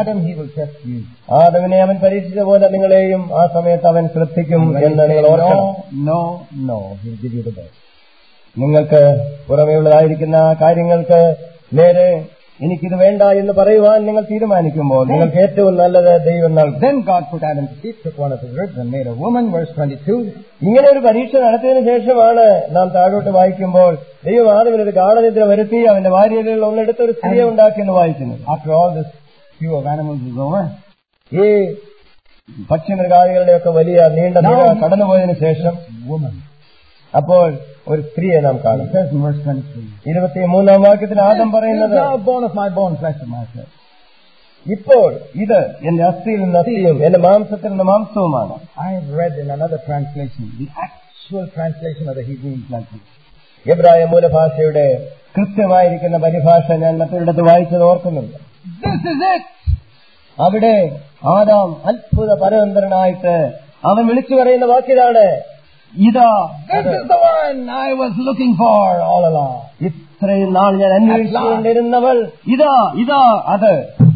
ആദവിനെ അവൻ പരീക്ഷിച്ച പോലെ നിങ്ങളെയും ആ സമയത്ത് അവൻ ശ്രദ്ധിക്കും എന്ന് നിങ്ങൾ ഓർക്കണം. No, no, he'll give you the best. നിങ്ങൾക്ക് പുറമേയുള്ളതായിരിക്കുന്ന കാര്യങ്ങൾക്ക് നേരെ എനിക്കിത് വേണ്ട എന്ന് പറയുവാൻ നിങ്ങൾ തീരുമാനിക്കുമ്പോൾ നിങ്ങൾക്ക് ഏറ്റവും നല്ലത് ദൈവം നൽകും. Then God put Adam to sleep, took one of his ribs and made a woman, verse twenty-two. ഇങ്ങനെ ഒരു പരീക്ഷ നടത്തിയതിനു ശേഷമാണ് നാം താഴോട്ട് വായിക്കുമ്പോൾ ദൈവം ആദമിന് ഒരു ഗാഢനിദ്ര വരുത്തി അവന്റെ വാര്യതയിൽ ഒന്നെടുത്ത് ഒരു സ്ത്രീയെ ഉണ്ടാക്കിയെന്ന് വായിക്കുന്നത്. After all this queue of animals is over, ഈ പക്ഷിമൃഗാദികളുടെയൊക്കെ വലിയ നീണ്ട നിര കടന്നുപോയതിനു ശേഷം woman. അപ്പോൾ ഒരു സ്ത്രീയെ നാം കാണും. ഇരുപത്തിമൂന്നാം വാക്യത്തിൽ ആദം പറയുന്നത്, ഇപ്പോൾ ഇത് എന്റെ അസ്ഥിയിൽ നിന്ന് അസ്ഥിയും എന്റെ മാംസത്തിൽ നിന്ന് മാംസവുമാണ്. I read in another translation, the actual translation of the Hebrew language. എബ്രായ മൂലഭാഷയുടെ കൃത്യമായിരിക്കുന്ന പരിഭാഷ ഞാൻ മറ്റൊരിടത്ത് വായിച്ചത് ഓർക്കുന്നുണ്ട്. This is it. അവിടെ ആദാം അത്ഭുത പരതന്ത്രനായിട്ട് അവൻ വിളിച്ചു പറയുന്ന വാക്കിതാണ്, ഇതാ, this is the one I was looking for all along. ഇത്രയും നാൾ ഞാൻ അന്വേഷിച്ചുകൊണ്ടിരുന്നവൾ, ഇതാ ഇതാ അത്.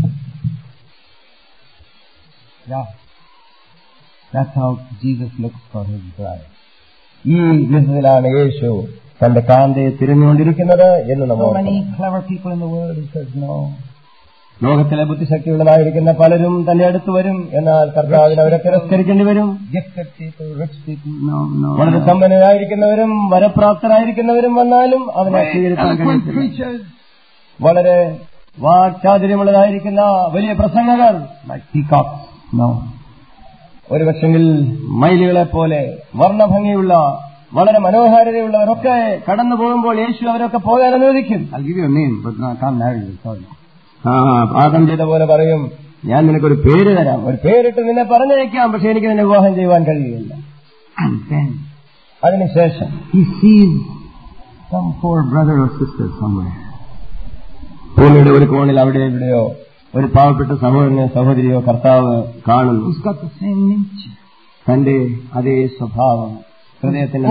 Yeah. That's how Jesus looks for his bride. ഈ വിധത്തിലാണ് യേശു തന്റെ കാന്തയെ തിരഞ്ഞുകൊണ്ടിരിക്കുന്നത് എന്ന് നമ്മൾ. So many clever people in the world, he says no. ലോകത്തിലെ ബുദ്ധിശക്തിയുള്ളതായിരിക്കുന്ന പലരും തന്റെ അടുത്ത് വരും, എന്നാൽ കർത്താവിനെ അവരെ തിരസ്കരിക്കേണ്ടി വരും. Gifted people, rich people, no, no. വളരെ സമ്പന്നരായിരിക്കുന്നവരും വരപ്രാപ്തരായിരിക്കുന്നവരും വന്നാലും അവനെ സ്വീകരിക്കാൻ കഴിയില്ല. വളരെ വാക്ചാതുര്യമുള്ളതായിരിക്കുന്ന വലിയ പ്രസംഗകർ, like peacocks, no. ഒരു പക്ഷെങ്കിൽ മയിലുകളെ പോലെ വർണ്ണഭംഗിയുള്ള വളരെ മനോഹാരിതയുള്ളവരൊക്കെ കടന്നു പോകുമ്പോൾ യേശു അവരൊക്കെ പോകാൻ അനുവദിക്കും. I'll give you a name, but I can't marry you, sorry. ആ ആദം ചെയ്ത പോലെ പറയും, ഞാൻ നിനക്കൊരു പേര് തരാം, ഒരു പേരിട്ട് നിന്നെ പറഞ്ഞേക്കാം, പക്ഷെ എനിക്ക് നിന്നെ വിവാഹം ചെയ്യുവാൻ കഴിയുകയില്ല. അതിനുശേഷം he sees some poor brother or sister somewhere. ഭൂമിയുടെ ഒരു കോണിൽ അവിടെ എവിടെയോ ഒരു പാവപ്പെട്ട സഹോദരനെ സഹോദരിയോ കർത്താവ് കാണുന്നു. He's got the same nature. തന്റെ അതേ സ്വഭാവം ഹൃദയത്തിന്റെ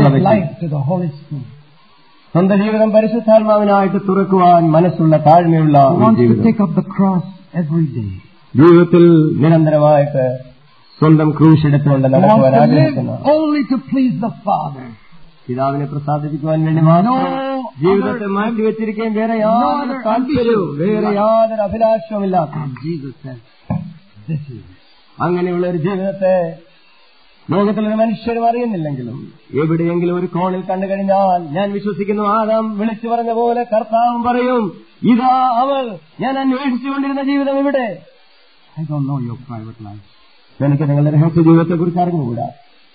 സ്വന്തം ജീവിതം പരിശുദ്ധാത്മാവിനായിട്ട് തുറക്കുവാൻ മനസ്സുള്ള താഴ്മയുള്ള ജീവിതത്തിൽ നിരന്തരമായിട്ട് സ്വന്തം ക്രൂശ് എടുത്തുകൊണ്ട് നടക്കുവാൻ ആഗ്രഹിക്കുന്നു. പിതാവിനെ പ്രസാദിപ്പിക്കുവാൻ വേണ്ടി മാത്രം ജീവിതത്തെ മാറ്റിവെച്ചിരിക്കുകയും വേറെ യാതൊരു താല്പര്യവും വേറെ യാതൊരു അഭിലാഷവുമില്ലാത്ത അങ്ങനെയുള്ള ഒരു ജീവിതത്തെ ലോകത്തിലൊരു മനുഷ്യരും അറിയുന്നില്ലെങ്കിലും എവിടെയെങ്കിലും ഒരു കോണിൽ കണ്ടു കഴിഞ്ഞാൽ ഞാൻ വിശ്വസിക്കുന്നു ആദാം വിളിച്ചു പറഞ്ഞ പോലെ കർത്താവും പറയും, ഇതാ അവൾ, ഞാൻ അന്വേഷിച്ചുകൊണ്ടിരുന്ന ജീവിതം ഇവിടെ. I don't know your private life. എനിക്ക് നിങ്ങളുടെ രഹസ്യ ജീവിതത്തെ കുറിച്ച് അറിഞ്ഞുകൂടാ.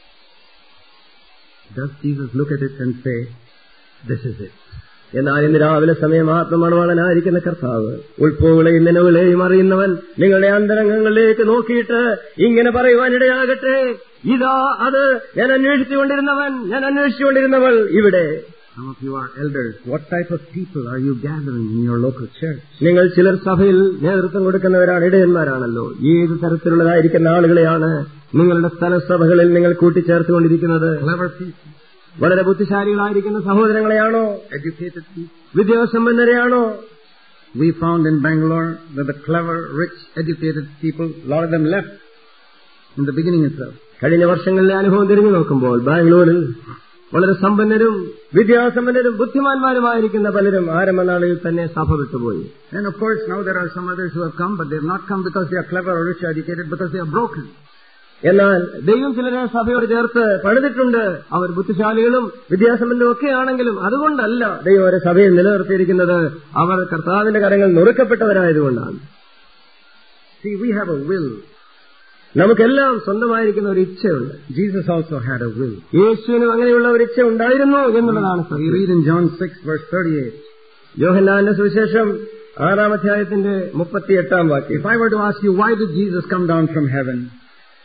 Does Jesus look at it and say, this is it? എന്നാൽ ഇന്ന് രാവിലെ സമയം ആത്മമണവാളനായിരിക്കുന്ന കർത്താവ് ഉൾപ്പുകളെയും നിലവുകളെയും അറിയുന്നവൻ നിങ്ങളുടെ അന്തരംഗങ്ങളിലേക്ക് നോക്കിയിട്ട് ഇങ്ങനെ പറയുവാനിടയാകട്ടെ, ഇതാ അത്, ഞാൻ അന്വേഷിച്ചുകൊണ്ടിരുന്നവൻ, ഞാൻ അന്വേഷിച്ചുകൊണ്ടിരുന്നവൾ ഇവിടെ. Some of you are elders. What type of people are you gathering in your local church? നിങ്ങൾ ചിലർ സഭയിൽ നേതൃത്വം കൊടുക്കുന്നവരാണ്, ഇടയന്മാരാണല്ലോ. ഏത് തരത്തിലുള്ളതായിരിക്കുന്ന ആളുകളെയാണ് നിങ്ങളുടെ സ്ഥലസഭകളിൽ നിങ്ങൾ കൂട്ടിച്ചേർത്തുകൊണ്ടിരിക്കുന്നത്? Clever people. വളരെ ബുദ്ധിശാലികളായിരിക്കുന്ന സഹോദരങ്ങളെയാണോ? Educated people. വിദ്യാസമ്പന്നരെയാണോ? We found in Bangalore that the clever, rich, educated people, a lot of them left in the beginning itself. കഴിഞ്ഞ വർഷങ്ങളിലെ അനുഭവം തിരിഞ്ഞു നോക്കുമ്പോൾ ബാംഗ്ലൂരിൽ വളരെ സമ്പന്നരും വിദ്യാസമ്പന്നരും ബുദ്ധിമാന്മാരുമായിരിക്കുന്ന പലരും ആരംഭനാളിൽ തന്നെ സഭ വിട്ടുപോയി. And of course now there are some others who have come, but they have not come because they are clever or rich or educated, because they are broken. എന്നാൽ ദൈവം ചിലരെ സഭയോട് ചേർത്ത് പണിതിട്ടുണ്ട്. അവർ ബുദ്ധിശാലികളും വിദ്യാസമ്പന്നരും ഒക്കെ ആണെങ്കിലും അതുകൊണ്ടല്ല ദൈവം അവരെ സഭയിൽ നിലനിർത്തിയിരിക്കുന്നത്. അവർ കർത്താവിന്റെ കരങ്ങൾ നുറുക്കപ്പെട്ടവരായതുകൊണ്ടാണ്. See, we have a will. നമുക്കെല്ലാം സ്വന്തമായിരിക്കുന്ന ഒരു ഇച്ഛയുണ്ട്. Jesus also had a will. യേശുവിനും അങ്ങനെയുള്ള ഒരു ഇച്ഛ ഉണ്ടായിരുന്നു എന്നുള്ളതാണ്. We read in John six verse thirty-eight. യോഹന്നാന്റെ സുവിശേഷം ആറാം അധ്യായത്തിന്റെ മുപ്പത്തിയെട്ടാം വാക്യം. If I were to ask you, why did Jesus come down from heaven?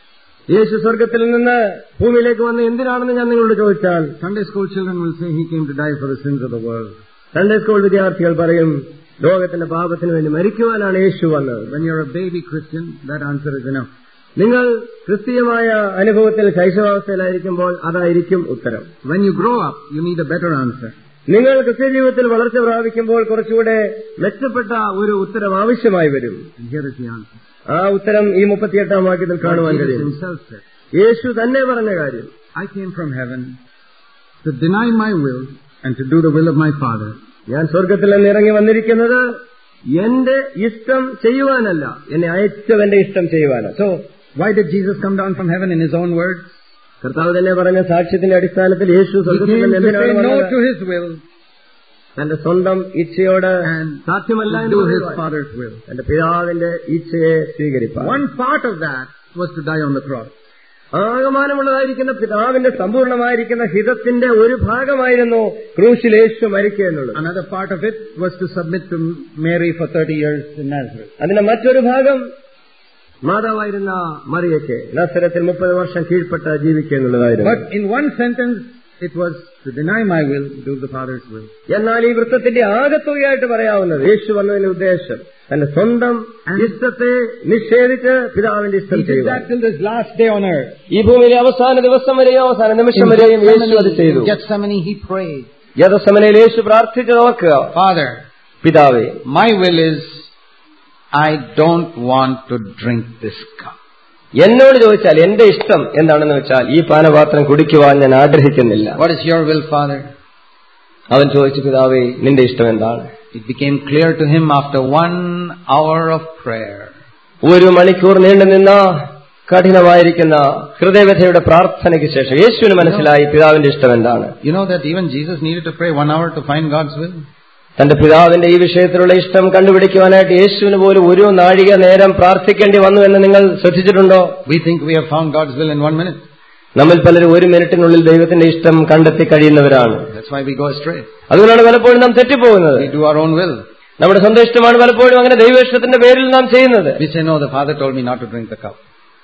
യേശു സ്വർഗത്തിൽ നിന്ന് ഭൂമിയിലേക്ക് വന്ന് എന്തിനാണെന്ന് ഞാൻ നിങ്ങളോട് ചോദിച്ചാൽ, Sunday school children will say he came to die for the sins of the world. Sunday school വിദ്യാർത്ഥികൾ പറയും ലോകത്തിന്റെ പാപത്തിന് വേണ്ടി മരിക്കുവാനാണ് യേശു വന്നത്. When you're a baby Christian, that answer is enough. നിങ്ങൾ ക്രിസ്തീയമായ അനുഭവത്തിൽ ശൈശവാവസ്ഥയിലായിരിക്കുമ്പോൾ അതായിരിക്കും ഉത്തരം. When you grow up, you need a better answer. നിങ്ങൾ ക്രിസ്ത്യ ജീവിതത്തിൽ വളർച്ച പ്രാപിക്കുമ്പോൾ കുറച്ചുകൂടെ മെച്ചപ്പെട്ട ഒരു ഉത്തരം ആവശ്യമായി വരും. And here is the answer. ആ ഉത്തരം ഈ മുപ്പത്തിയെട്ടാം വാക്യത്തിൽ കാണുവാൻ കഴിയും. യേശു തന്നെ പറഞ്ഞ കാര്യം, I came from heaven to deny my will and to do the will of my Father. ഞാൻ സ്വർഗത്തിൽ നിന്ന് ഇറങ്ങി വന്നിരിക്കുന്നത് എന്റെ ഇഷ്ടം ചെയ്യുവാനല്ല, എന്നെ അയച്ചവന്റെ ഇഷ്ടം ചെയ്യുവാനാണ്. So why did Jesus come down from heaven in his own words? കർത്താവ് തന്നെ പറഞ്ഞ സാക്ഷ്യത്തിന്റെ അടിസ്ഥാനത്തിൽ യേശു സ്വർഗത്തിൽ നിന്ന് എന്തിനാണ് വന്നത്? തന്റെ സ്വന്തം ഇച്ഛയോട് സാധ്യമല്ല തന്റെ പിതാവിന്റെ ഇച്ഛയെ സ്വീകരിപ്പാൻ. One part of that was to die on the cross. ആകമാനമുള്ളതായിരിക്കുന്ന പിതാവിന്റെ സമ്പൂർണമായിരിക്കുന്ന ഹിതത്തിന്റെ ഒരു ഭാഗമായിരുന്നു ക്രൂശിൽ യേശു മരിക്കുക എന്നുള്ളത്. Another part of it was to submit to Mary for thirty years in Nazareth. അതിന്റെ മറ്റൊരു ഭാഗം മാതാവായിരുന്ന മറിയയ്ക്ക് നസറത്തിൽ മുപ്പത് വർഷം കീഴ്പ്പെട്ട ജീവിക്കുക എന്നുള്ളതായിരുന്നു. But in one sentence it was to deny my will, do the Father's will. എന്നാൽ ഈ വൃത്തത്തിന്റെ ആകത്തുകയായിട്ട് പറയാവുന്നത് യേശു വന്നതിന്റെ ഉദ്ദേശം തന്റെ സ്വന്തം ഇഷ്ടത്തെ നിഷേധിച്ച് പിതാവിന്റെ ഇഷ്ടം ചെയ്യുക. ഈ ഭൂമിയിലെ അവസാന ദിവസം വരെയും അവസാന നിമിഷം വരെയും യേശു അത് ചെയ്തു. ഗെത്സമനയിൽ യേശു പ്രാർത്ഥിച്ചത് ഓർക്കുക, Father, പിതാവേ, my will is I don't want to drink this cup. എന്നോട് ചോദിച്ചാൽ എന്റെ ഇഷ്ടം എന്താണെന്ന് വെച്ചാൽ ഈ പാനപാത്രം കുടിക്കുവാൻ ഞാൻ ആഗ്രഹിക്കുന്നില്ല. What is your will, Father? അവൻ ചോദിച്ചു, പിതാവേ, നിന്റെ ഇഷ്ടം എന്താണ്? It became clear to him after one hour of prayer. ഒരു മണിക്കൂർ നീണ്ടു നിന്ന കഠിനമായിരിക്കുന്ന ഹൃദയവ്യഥയുടെ പ്രാർത്ഥനയ്ക്ക് ശേഷം യേശുവിന് മനസ്സിലായി പിതാവിന്റെ ഇഷ്ടം എന്താണ്. You know that even Jesus needed to pray one hour to find God's will. തന്റെ പിതാവിന്റെ ഈ വിഷയത്തിലുള്ള ഇഷ്ടം കണ്ടുപിടിക്കുവാനായിട്ട് യേശുവിന് പോലും ഒരു നാഴിക നേരം പ്രാർത്ഥിക്കേണ്ടി വന്നു എന്ന് നിങ്ങൾ ശ്രദ്ധിച്ചിട്ടുണ്ടോ? We think we have found God's will in one minute. നമ്മൾ പലരും ഒരു മിനിറ്റിനുള്ളിൽ ദൈവത്തിന്റെ ഇഷ്ടം കണ്ടെത്തി കഴിയുന്നവരാണ്. That's why we go astray. അതുകൊണ്ടാണ് പലപ്പോഴും നാം തെറ്റിപ്പോകുന്നത്. We do our own will. നമ്മുടെ സ്വന്തം ഇഷ്ടമാണ് പലപ്പോഴും അങ്ങനെ ദൈവേഷ്ടത്തിന്റെ പേരിൽ നാം ചെയ്യുന്നത്. We say, no, the Father told me not to drink the cup.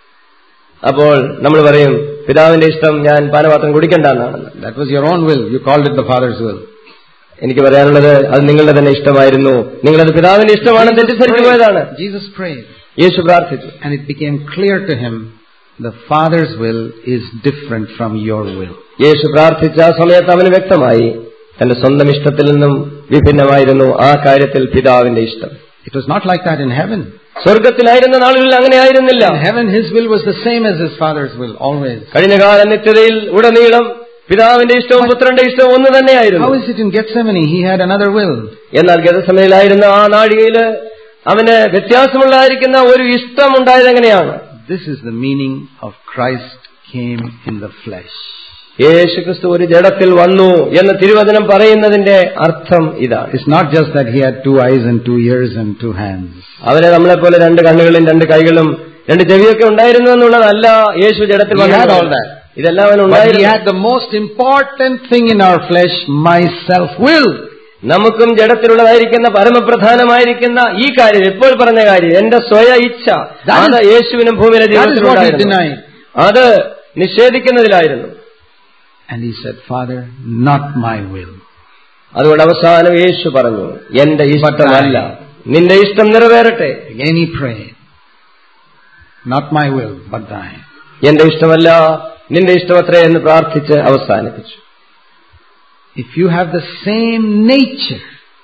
അപ്പോൾ നമ്മൾ പറയും, പിതാവിന്റെ ഇഷ്ടം ഞാൻ പാനപാത്രം കുടിക്കണ്ടെന്നാണ്. That was your own will. You called it the Father's will. എനിക്ക് പറയാനുള്ളത്, അത് നിങ്ങളുടെ തന്നെ ഇഷ്ടമായിരുന്നു, നിങ്ങളത് പിതാവിന്റെ ഇഷ്ടമാണെന്ന് തെറ്റിദ്ധരിച്ചു പോയതാണ്. Jesus prayed. യേശു പ്രാർത്ഥിച്ചു. And it became clear to him the Father's will is different from your will. യേശു പ്രാർത്ഥിച്ച ആ സമയത്ത് അവന് വ്യക്തമായി തന്റെ സ്വന്തം ഇഷ്ടത്തിൽ നിന്നും വിഭിന്നമായിരുന്നു ആ കാര്യത്തിൽ പിതാവിന്റെ ഇഷ്ടം. It was not like that in heaven. സ്വർഗത്തിലായിരുന്ന നാളുകളിൽ അങ്ങനെ ആയിരുന്നില്ല. In heaven his will was the same as his Father's will always. കഴിഞ്ഞ കാല നിത്യതയിൽ ഉടനീളം പിതാവിന്റെ ഇഷ്ടവും പുത്രന്റെ ഇഷ്ടവും ഒന്ന് തന്നെയായിരുന്നു. How is it in Gethsemane? He had another will. എന്നാൽ ഗെത്സമനയിലായിരുന്ന ആ നാഴികയിൽ അവന് വ്യത്യാസമുള്ളതായിരിക്കുന്ന ഒരു ഇഷ്ടം ഉണ്ടായത് എങ്ങനെയാണ്? This is the meaning of Christ came in the flesh. യേശുക്രിസ്തു ഒരു ജഡത്തിൽ വന്നു എന്ന് തിരുവചനം പറയുന്നതിന്റെ അർത്ഥം ഇതാണ്. It's not just that he had two eyes and two ears and two hands. അവനെ നമ്മളെ പോലെ രണ്ട് കണ്ണുകളും രണ്ട് കൈകളും രണ്ട് ചെവിയൊക്കെ ഉണ്ടായിരുന്നു എന്നുള്ളതല്ല യേശു ജഡത്തിൽ വന്നത്. ഇതെല്ലാം അവനുണ്ടായിരുന്നു. He had the most important thing in our flesh, my self will. നമുക്കും ജഡത്തിലുള്ളതായിരിക്കുന്ന പരമപ്രധാനമായിരിക്കുന്ന ഈ കാര്യം, ഇപ്പോൾ പറഞ്ഞ കാര്യം, എന്റെ സ്വയ ഇച്ഛ, അത് യേശുവിനും ഭൂമിയിലെ ജീവിതത്തിലുണ്ടായിരുന്നു. അത് നിഷേധിക്കുന്നതിലായിരുന്നു. And he said, Father, not my will. അതുകൊണ്ട് അവസാനം യേശു പറഞ്ഞു, എന്റെ ഇഷ്ടമല്ല, നിന്റെ ഇഷ്ടം നിറവേറട്ടെ. Again he prayed, not my will, but thine. എന്റെ ഇഷ്ടമല്ല, നിന്റെ ഇഷ്ടമത്രേ എന്ന് പ്രാർത്ഥിച്ച് അവസാനിപ്പിച്ചു. If you have the same nature,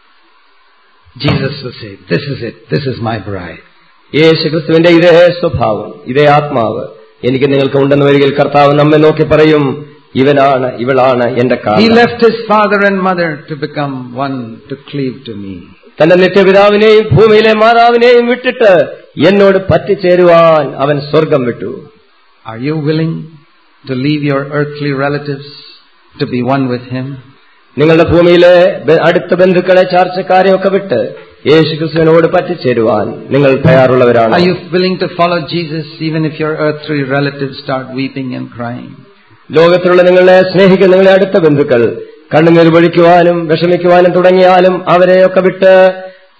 Jesus will say, this is it, this is my bride. യേശു ക്രിസ്തുവിന്റെ ഇതേ സ്വഭാവം, ഇതേ ആത്മാവ് എനിക്ക് നിങ്ങൾക്ക് ഉണ്ടെന്ന് വരികിൽ കർത്താവ് നമ്മെ നോക്കി പറയും, ഇവനാണ്, ഇവളാണ് എന്റെ കാര്യം. He left his father and mother to become one, to cleave to me. തന്റെ നിത്യപിതാവിനെയും ഭൂമിയിലെ മാതാവിനെയും വിട്ടിട്ട് എന്നോട് പറ്റിച്ചേരുവാൻ അവൻ സ്വർഗം വിട്ടു. Are you willing to leave your earthly relatives to be one with him? നിങ്ങളുടെ ഭൂമിയിലെ അടുത്ത ബന്ധുക്കളെ, ചാർച്ചക്കാരെ ഒക്കെ വിട്ട് യേശുക്രിസ്തുവിനോട് പറ്റിച്ചേരുവാൻ നിങ്ങൾ തയ്യാറുള്ളവരാണ്? Are you willing to follow Jesus even if your earthly relatives start weeping and crying? ലോകത്തിലുള്ള നിങ്ങളെ സ്നേഹിക്കുന്ന നിങ്ങളെ അടുത്ത ബന്ധുക്കൾ കണ്ണുനീർ പൊഴിക്കുവാനും വിഷമിക്കുവാനും തുടങ്ങിയാലും അവരെയൊക്കെ വിട്ട്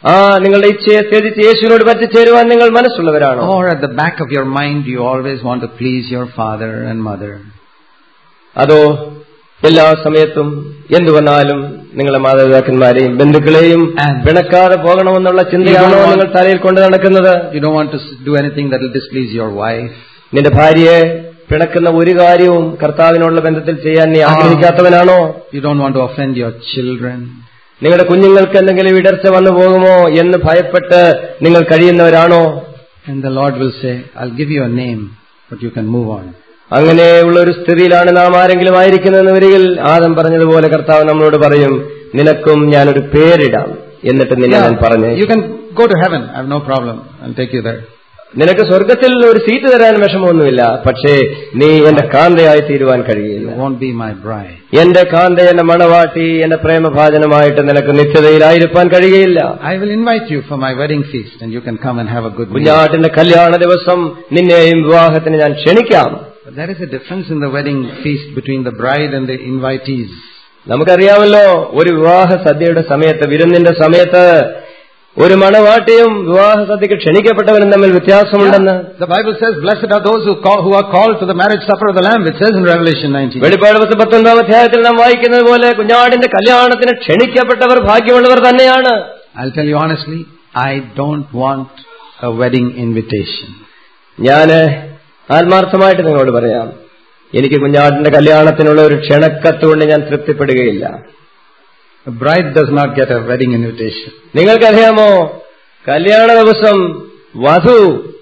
ആ നിങ്ങളുടെ ഇച്ഛയെ ത്യജിച്ച് യേശുവിനോട് പറ്റിച്ചേരുവാൻ നിങ്ങൾ മനസ്സുള്ളവരാണോ? Or at the back of your mind you always want to please your father and mother? അതോ എല്ലാ സമയത്തും എന്തു വന്നാലും നിങ്ങളുടെ മാതാപിതാക്കന്മാരെയും ബന്ധുക്കളെയും പിണക്കാതെ പോകണമെന്നുള്ള ചിന്തയാണോ നിങ്ങൾ തലയിൽ കൊണ്ട് നടക്കുന്നത്? You don't want to do anything that will displease your wife. നിന്റെ ഭാര്യയെ പിണക്കുന്ന ഒരു കാര്യവും കർത്താവിനോടുള്ള ബന്ധത്തിൽ ചെയ്യാൻ നീ ആഗ്രഹിക്കാത്തവനാണോ? You don't want to offend your children. നിങ്ങളുടെ കുഞ്ഞുങ്ങൾക്ക് എന്തെങ്കിലും ഇടർച്ച വന്നു പോകുമോ എന്ന് ഭയപ്പെട്ട് നിങ്ങൾ കഴിയുന്നവരാണോ? And the Lord will say, I'll give you a name, but you can move on. അങ്ങനെയുള്ള ഒരു സ്ഥിതിയിലാണ് നാം ആരെങ്കിലും ആയിരിക്കുന്നതെന്ന് വരികിൽ ആദം പറഞ്ഞതുപോലെ കർത്താവ് നമ്മളോട് പറയും, നിനക്കും ഞാനൊരു പേരിടാം, എന്നിട്ട് നിന്നെ ഞാൻ പറഞ്ഞു. You can go to heaven, I have no problem, I'll take you there. നിനക്ക് സ്വർഗത്തിൽ ഒരു സീറ്റ് തരാൻ വിഷമമൊന്നുമില്ല, പക്ഷേ നീ എന്റെ കാന്തയായി തീരുവാൻ കഴിയില്ല. You won't be my bride. എന്റെ കാന്ത, എന്റെ മണവാട്ടി, എന്റെ പ്രേമഭാജനമായിട്ട് നിനക്ക് നിത്യതയിലായിരിക്കാൻ കഴിയുകയില്ല. I will invite you for my wedding feast and you can come and have a good meal. കുഞ്ഞാട്ടിന്റെ കല്യാണ ദിവസം നിന്നെയും വിവാഹത്തിന് ഞാൻ ക്ഷണിക്കാം. But there is a difference in the wedding feast between the bride and the invitees. നമുക്കറിയാമല്ലോ, ഒരു വിവാഹ സദ്യയുടെ സമയത്ത്, വിരുന്നിന്റെ സമയത്ത് ഒരു മണവാട്ടിയും വിവാഹ സദ്യക്ക് ക്ഷണിക്കപ്പെട്ടവരും തമ്മിൽ വ്യത്യാസമുണ്ടെന്ന്. The Bible says, blessed are those who call, who are called to the marriage supper of the Lamb. It says in Revelation nineteen. വെളിപ്പാട് പത്തൊൻപതാം അധ്യായത്തിൽ നാം വായിക്കുന്നത് പോലെ കുഞ്ഞാടിന്റെ കല്യാണത്തിന് ക്ഷണിക്കപ്പെട്ടവർ ഭാഗ്യമുള്ളവർ തന്നെയാണ്. I'll tell you honestly, I don't want a wedding invitation. ഞാന് ആത്മാർത്ഥമായിട്ട് നിങ്ങളോട് പറയാം, എനിക്ക് കുഞ്ഞാടിന്റെ കല്യാണത്തിനുള്ള ഒരു ക്ഷണക്കത്തുകൊണ്ട് ഞാൻ തൃപ്തിപ്പെടുകയില്ല. A bride does not get a wedding invitation. നിങ്ങൾക്കറിയാമോ, കല്യാണ ദിവസം വധു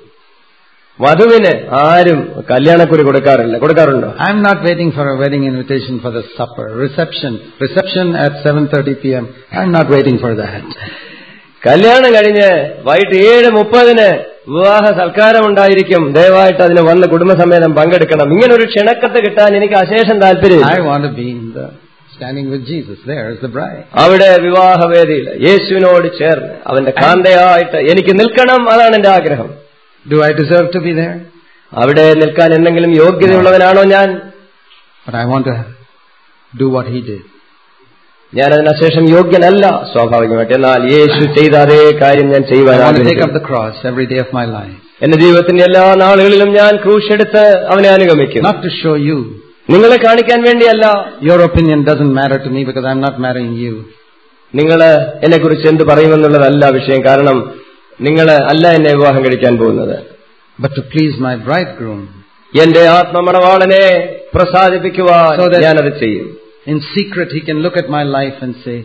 വധുവിന് ആരും കല്യാണക്കുറി കൊടുക്കാറില്ല. കൊടുക്കാറുണ്ടോ? I am not waiting for a wedding invitation for the supper. Reception. Reception at seven thirty p.m. I am not waiting for that. കല്യാണം കഴിഞ്ഞ് വൈകിട്ട് ഏഴ് മുപ്പതിന് വിവാഹ സൽക്കാരം ഉണ്ടായിരിക്കും. ദയവായിട്ട് അതിന് വന്ന് കുടുംബസമേതം പങ്കെടുക്കണം. ഇങ്ങനെ ഒരു ക്ഷണക്കത്ത് കിട്ടാൻ എനിക്ക് അശേഷം താല്പര്യം. I want to be in the standing with Jesus. There is the bride. അവിടെ വിവാഹവേദിയിൽ യേശുവിനോട് ചേർന്ന് അവന്റെ കാന്തയായിട്ട് എനിക്ക് നിൽക്കണം. അതാണ് എന്റെ ആഗ്രഹം. Do I deserve to be there? അവിടെ നിൽക്കാൻ എന്തെങ്കിലും യോഗ്യതയുള്ളവനാണോ ഞാൻ? But I want to do what he did. ഞാൻ അതിനശേഷം യോഗ്യനല്ല സ്വാഭാവികമായിട്ട്. എന്നാൽ യേശു ചെയ്ത അതേ കാര്യം ഞാൻ ചെയ്യുവാൻ ആഗ്രഹിക്കുന്നു. എന്റെ ജീവിതത്തിന്റെ എല്ലാ നാളുകളിലും ഞാൻ ക്രൂശ് എടുത്ത് അവനെ അനുഗമിക്കും. Not to show you. നിങ്ങളെ കാണിക്കാൻ വേണ്ടിയല്ല. Your opinion doesn't matter to me because I'm not marrying you. നിങ്ങൾ എന്നെ കുറിച്ച് എന്ത് പറയുമെന്നുള്ളതല്ല വിഷയം. കാരണം നിങ്ങൾ അല്ല എന്നെ വിവാഹം കഴിക്കാൻ പോകുന്നത്. But to please my bridegroom. എന്റെ ആത്മമണവാളനെ പ്രസാദിപ്പിക്കുവാൻ ഞാനത് ചെയ്യും. In secret he can look at my life and say,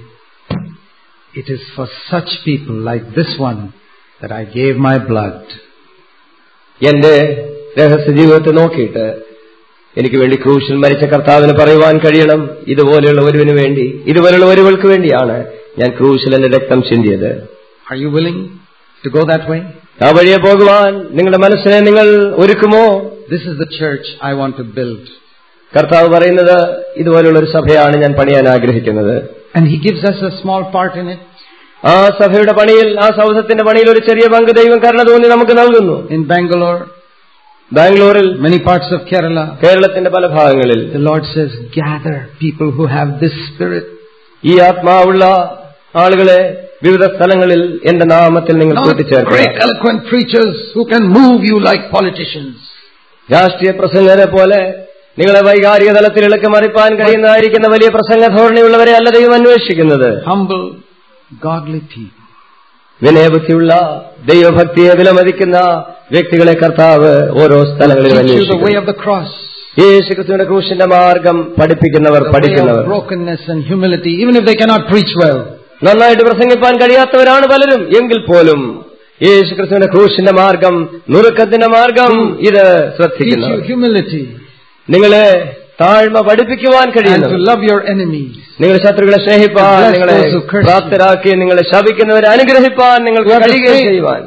it is for such people like this one that I gave my blood. എന്റെ രഹസ്യ ജീവിതത്തെ നോക്കിയിട്ട് എനിക്ക് വേണ്ടി ക്രൂശിൽ മരിച്ച കർത്താവിന് പറയുവാൻ കഴിയണം, ഇതുപോലെയുള്ള ഒരുവിന് വേണ്ടി, ഇതുപോലെയുള്ള ഒരുവൾക്ക് വേണ്ടിയാണ് ഞാൻ ക്രൂശിൽ എന്റെ രക്തം ചിന്തിയത്. Are you willing to go that way? ആ വഴിയെ പോകുവാൻ നിങ്ങളുടെ മനസ്സിനെ നിങ്ങൾ ഒരുക്കുമോ? This is the church I want to build. കർത്താവ് പറയുന്നത് ഇതുപോലുള്ള ഒരു സഭയാണ് ഞാൻ പണിയാൻ ആഗ്രഹിക്കുന്നത്. And he gives us a small part in it. ആ സഭയുടെ പണിയിൽ, ആ സൗധത്തിന്റെ പണിയിൽ ഒരു ചെറിയ പങ്ക് ദൈവം കരുണ തോന്നി നമുക്ക് നൽകുന്നു. In Bangalore, ബാംഗ്ലൂരിൽ, many parts of Kerala, കേരളത്തിന്റെ പല ഭാഗങ്ങളിൽ, the Lord says, gather people who have this spirit. ഈ ആത്മാവുള്ള ആളുകളെ വിവിധ സ്ഥലങ്ങളിൽ എന്റെ നാമത്തിൽ നിങ്ങൾ കൂട്ടിച്ചേർക്കുക. Great eloquent preachers who can move you like politicians. രാഷ്ട്രീയ പ്രസംഗരെ പോലെ നിങ്ങളെ വൈകാരിക തലത്തിൽ ഇളക്കി മറിപ്പാൻ കഴിയുന്നതായിരിക്കുന്ന വലിയ പ്രസംഗ ധോരണിയുള്ളവരെ അല്ല ദൈവം അന്വേഷിക്കുന്നത്. Humble, godly people. വിനയബുദ്ധിയുള്ള, ദൈവഭക്തിയെ വിലമതിക്കുന്ന വ്യക്തികളെ കർത്താവ് ഓരോ സ്ഥലങ്ങളിൽ അന്വേഷിക്കുന്നു. യേശുക്രിസ്തുവിന്റെ ക്രൂശിന്റെ മാർഗം പഠിപ്പിക്കുന്നവർ, പഠിക്കുന്നവർ. Brokenness and humility, even if they cannot preach well. നന്നായിട്ട് പ്രസംഗിപ്പാൻ കഴിയാത്തവരാണ് പലരും. എങ്കിൽ പോലും യേശുക്രിസ്തുവിന്റെ ക്രൂശിന്റെ മാർഗം, നുറുക്കത്തിന്റെ മാർഗം, ഇത് ശ്രദ്ധിക്കുന്നു. Humility. നിങ്ങളെ താഴ്മ പഠിപ്പിക്കുവാൻ കഴിയുന്നു. നിങ്ങളുടെ ശത്രുക്കളെ സ്നേഹിപ്പാൻ, നിങ്ങളെ പ്രാപ്തരാക്കി, നിങ്ങളെ ശപിക്കുന്നവരെ അനുഗ്രഹിപ്പാൻ നിങ്ങൾക്ക് കഴിയുകയും ചെയ്യുവാൻ,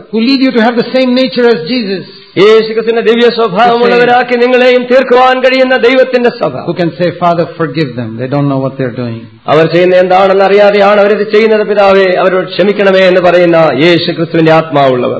യേശുക്രിസ്തുവിന്റെ ദിവ്യ സ്വഭാവമുള്ളവരാക്കി നിങ്ങളെയും തീർക്കുവാൻ കഴിയുന്ന ദൈവത്തിന്റെ സഭ. അവർ ചെയ്യുന്ന എന്താണെന്ന് അറിയാതെയാണ് അവരിത് ചെയ്യുന്നത്. പിതാവേ, അവരോട് ക്ഷമിക്കണമേ എന്ന് പറയുന്ന യേശുക്രിസ്തുവിന്റെ ആത്മാവുള്ളവർ.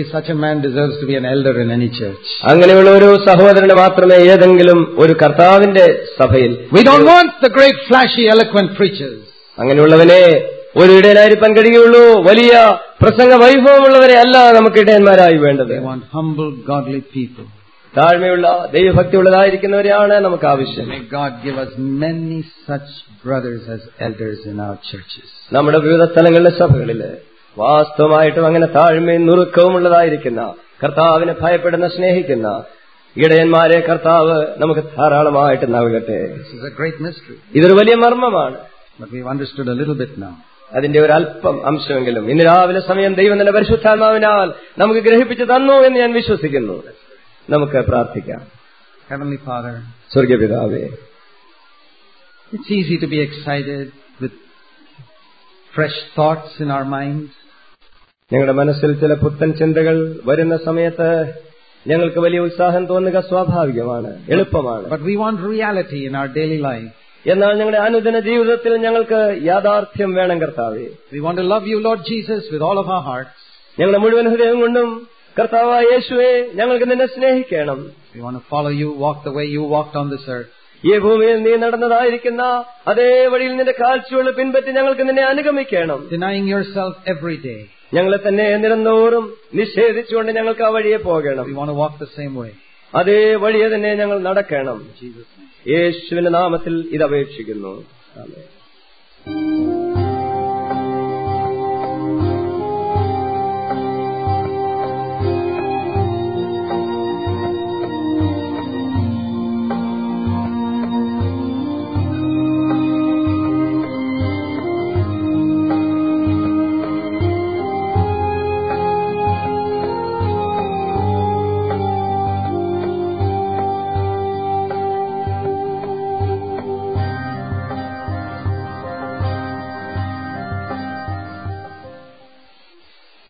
അങ്ങനെയുള്ള ഒരു സഹോദരന് മാത്രമേ ഏതെങ്കിലും ഒരു കർത്താവിന്റെ സഭയിൽ. We don't want the great flashy eloquent preachers. അങ്ങനെയുള്ളവനെ ഒരു ഇടയനായിരിക്കാൻ കഴിയുള്ളൂ. വലിയ പ്രസംഗ വൈഭവമുള്ളവരെ അല്ല നമുക്ക് ഇടയന്മാരായി വേണ്ടത്. We want humble, godly people. താഴ്മയുള്ള ദൈവഭക്തിയുള്ളതായിരിക്കുന്നവരെയാണ് നമുക്ക് ആവശ്യം. May God give us many such brothers as elders in our churches. നമ്മുടെ വിവിധ സ്ഥലങ്ങളിലെ സഭകളില് വാസ്തവമായിട്ടും അങ്ങനെ താഴ്മയും നുറുക്കവും ഉള്ളതായിരിക്കുന്ന, കർത്താവിനെ ഭയപ്പെടുന്ന, സ്നേഹിക്കുന്ന ഇടയന്മാരെ കർത്താവ് നമുക്ക് ധാരാളമായിട്ട് നൽകട്ടെ. This is a great mystery. ഇതൊരു വലിയ മർമ്മമാണ്. But we've understood a little bit now. അതിന്റെ ഒരു അല്പം അംശമെങ്കിലും ഇന്ന് രാവിലെ സമയം ദൈവം തന്നെ പരിശുദ്ധാത്മാവിനാൽ നമുക്ക് ഗ്രഹിപ്പിച്ചു തന്നു എന്ന് ഞാൻ വിശ്വസിക്കുന്നു. നമുക്ക് പ്രാർത്ഥിക്കാം. Heavenly Father, സ്വർഗപിതാവേ, it's easy to be excited with fresh thoughts in our minds. ഞങ്ങളുടെ മനസ്സിൽ ചില പുത്തൻ ചിന്തകൾ വരുന്ന സമയത്ത് ഞങ്ങൾക്ക് വലിയ ഉത്സാഹം തോന്നുക സ്വാഭാവികമാണ്, എളുപ്പമാണ്. But we want reality in our daily life. എന്നാൽ ഞങ്ങളുടെ അനുദിന ജീവിതത്തിൽ ഞങ്ങൾക്ക് യാഥാർത്ഥ്യം വേണം കർത്താവേ. We want to love you, Lord Jesus, with all of our hearts. ഞങ്ങളുടെ മുഴുവൻ ഹൃദയം കൊണ്ടും കർത്താവായ യേശുവേ ഞങ്ങൾക്ക് നിന്നെ സ്നേഹിക്കണം. We want to follow you, walk the way you walked on this earth. ഈ ഭൂമിയിൽ നീ നടന്നതായിരിക്കുന്ന അതേ വഴിയിൽ നിന്റെ കാഴ്ചകൾ പിൻപറ്റി ഞങ്ങൾക്ക് നിന്നെ അനുഗമിക്കണം. Denying yourself every day. ഞങ്ങളെ തന്നെ നിരന്തോറും നിഷേധിച്ചുകൊണ്ട് ഞങ്ങൾക്ക് ആ വഴിയെ പോകണം. We want to walk the same way. അതേ വഴിയെ തന്നെ ഞങ്ങൾ നടക്കണം. യേശുവിന്റെ നാമത്തിൽ ഇത് അപേക്ഷിക്കുന്നു. ആമേൻ.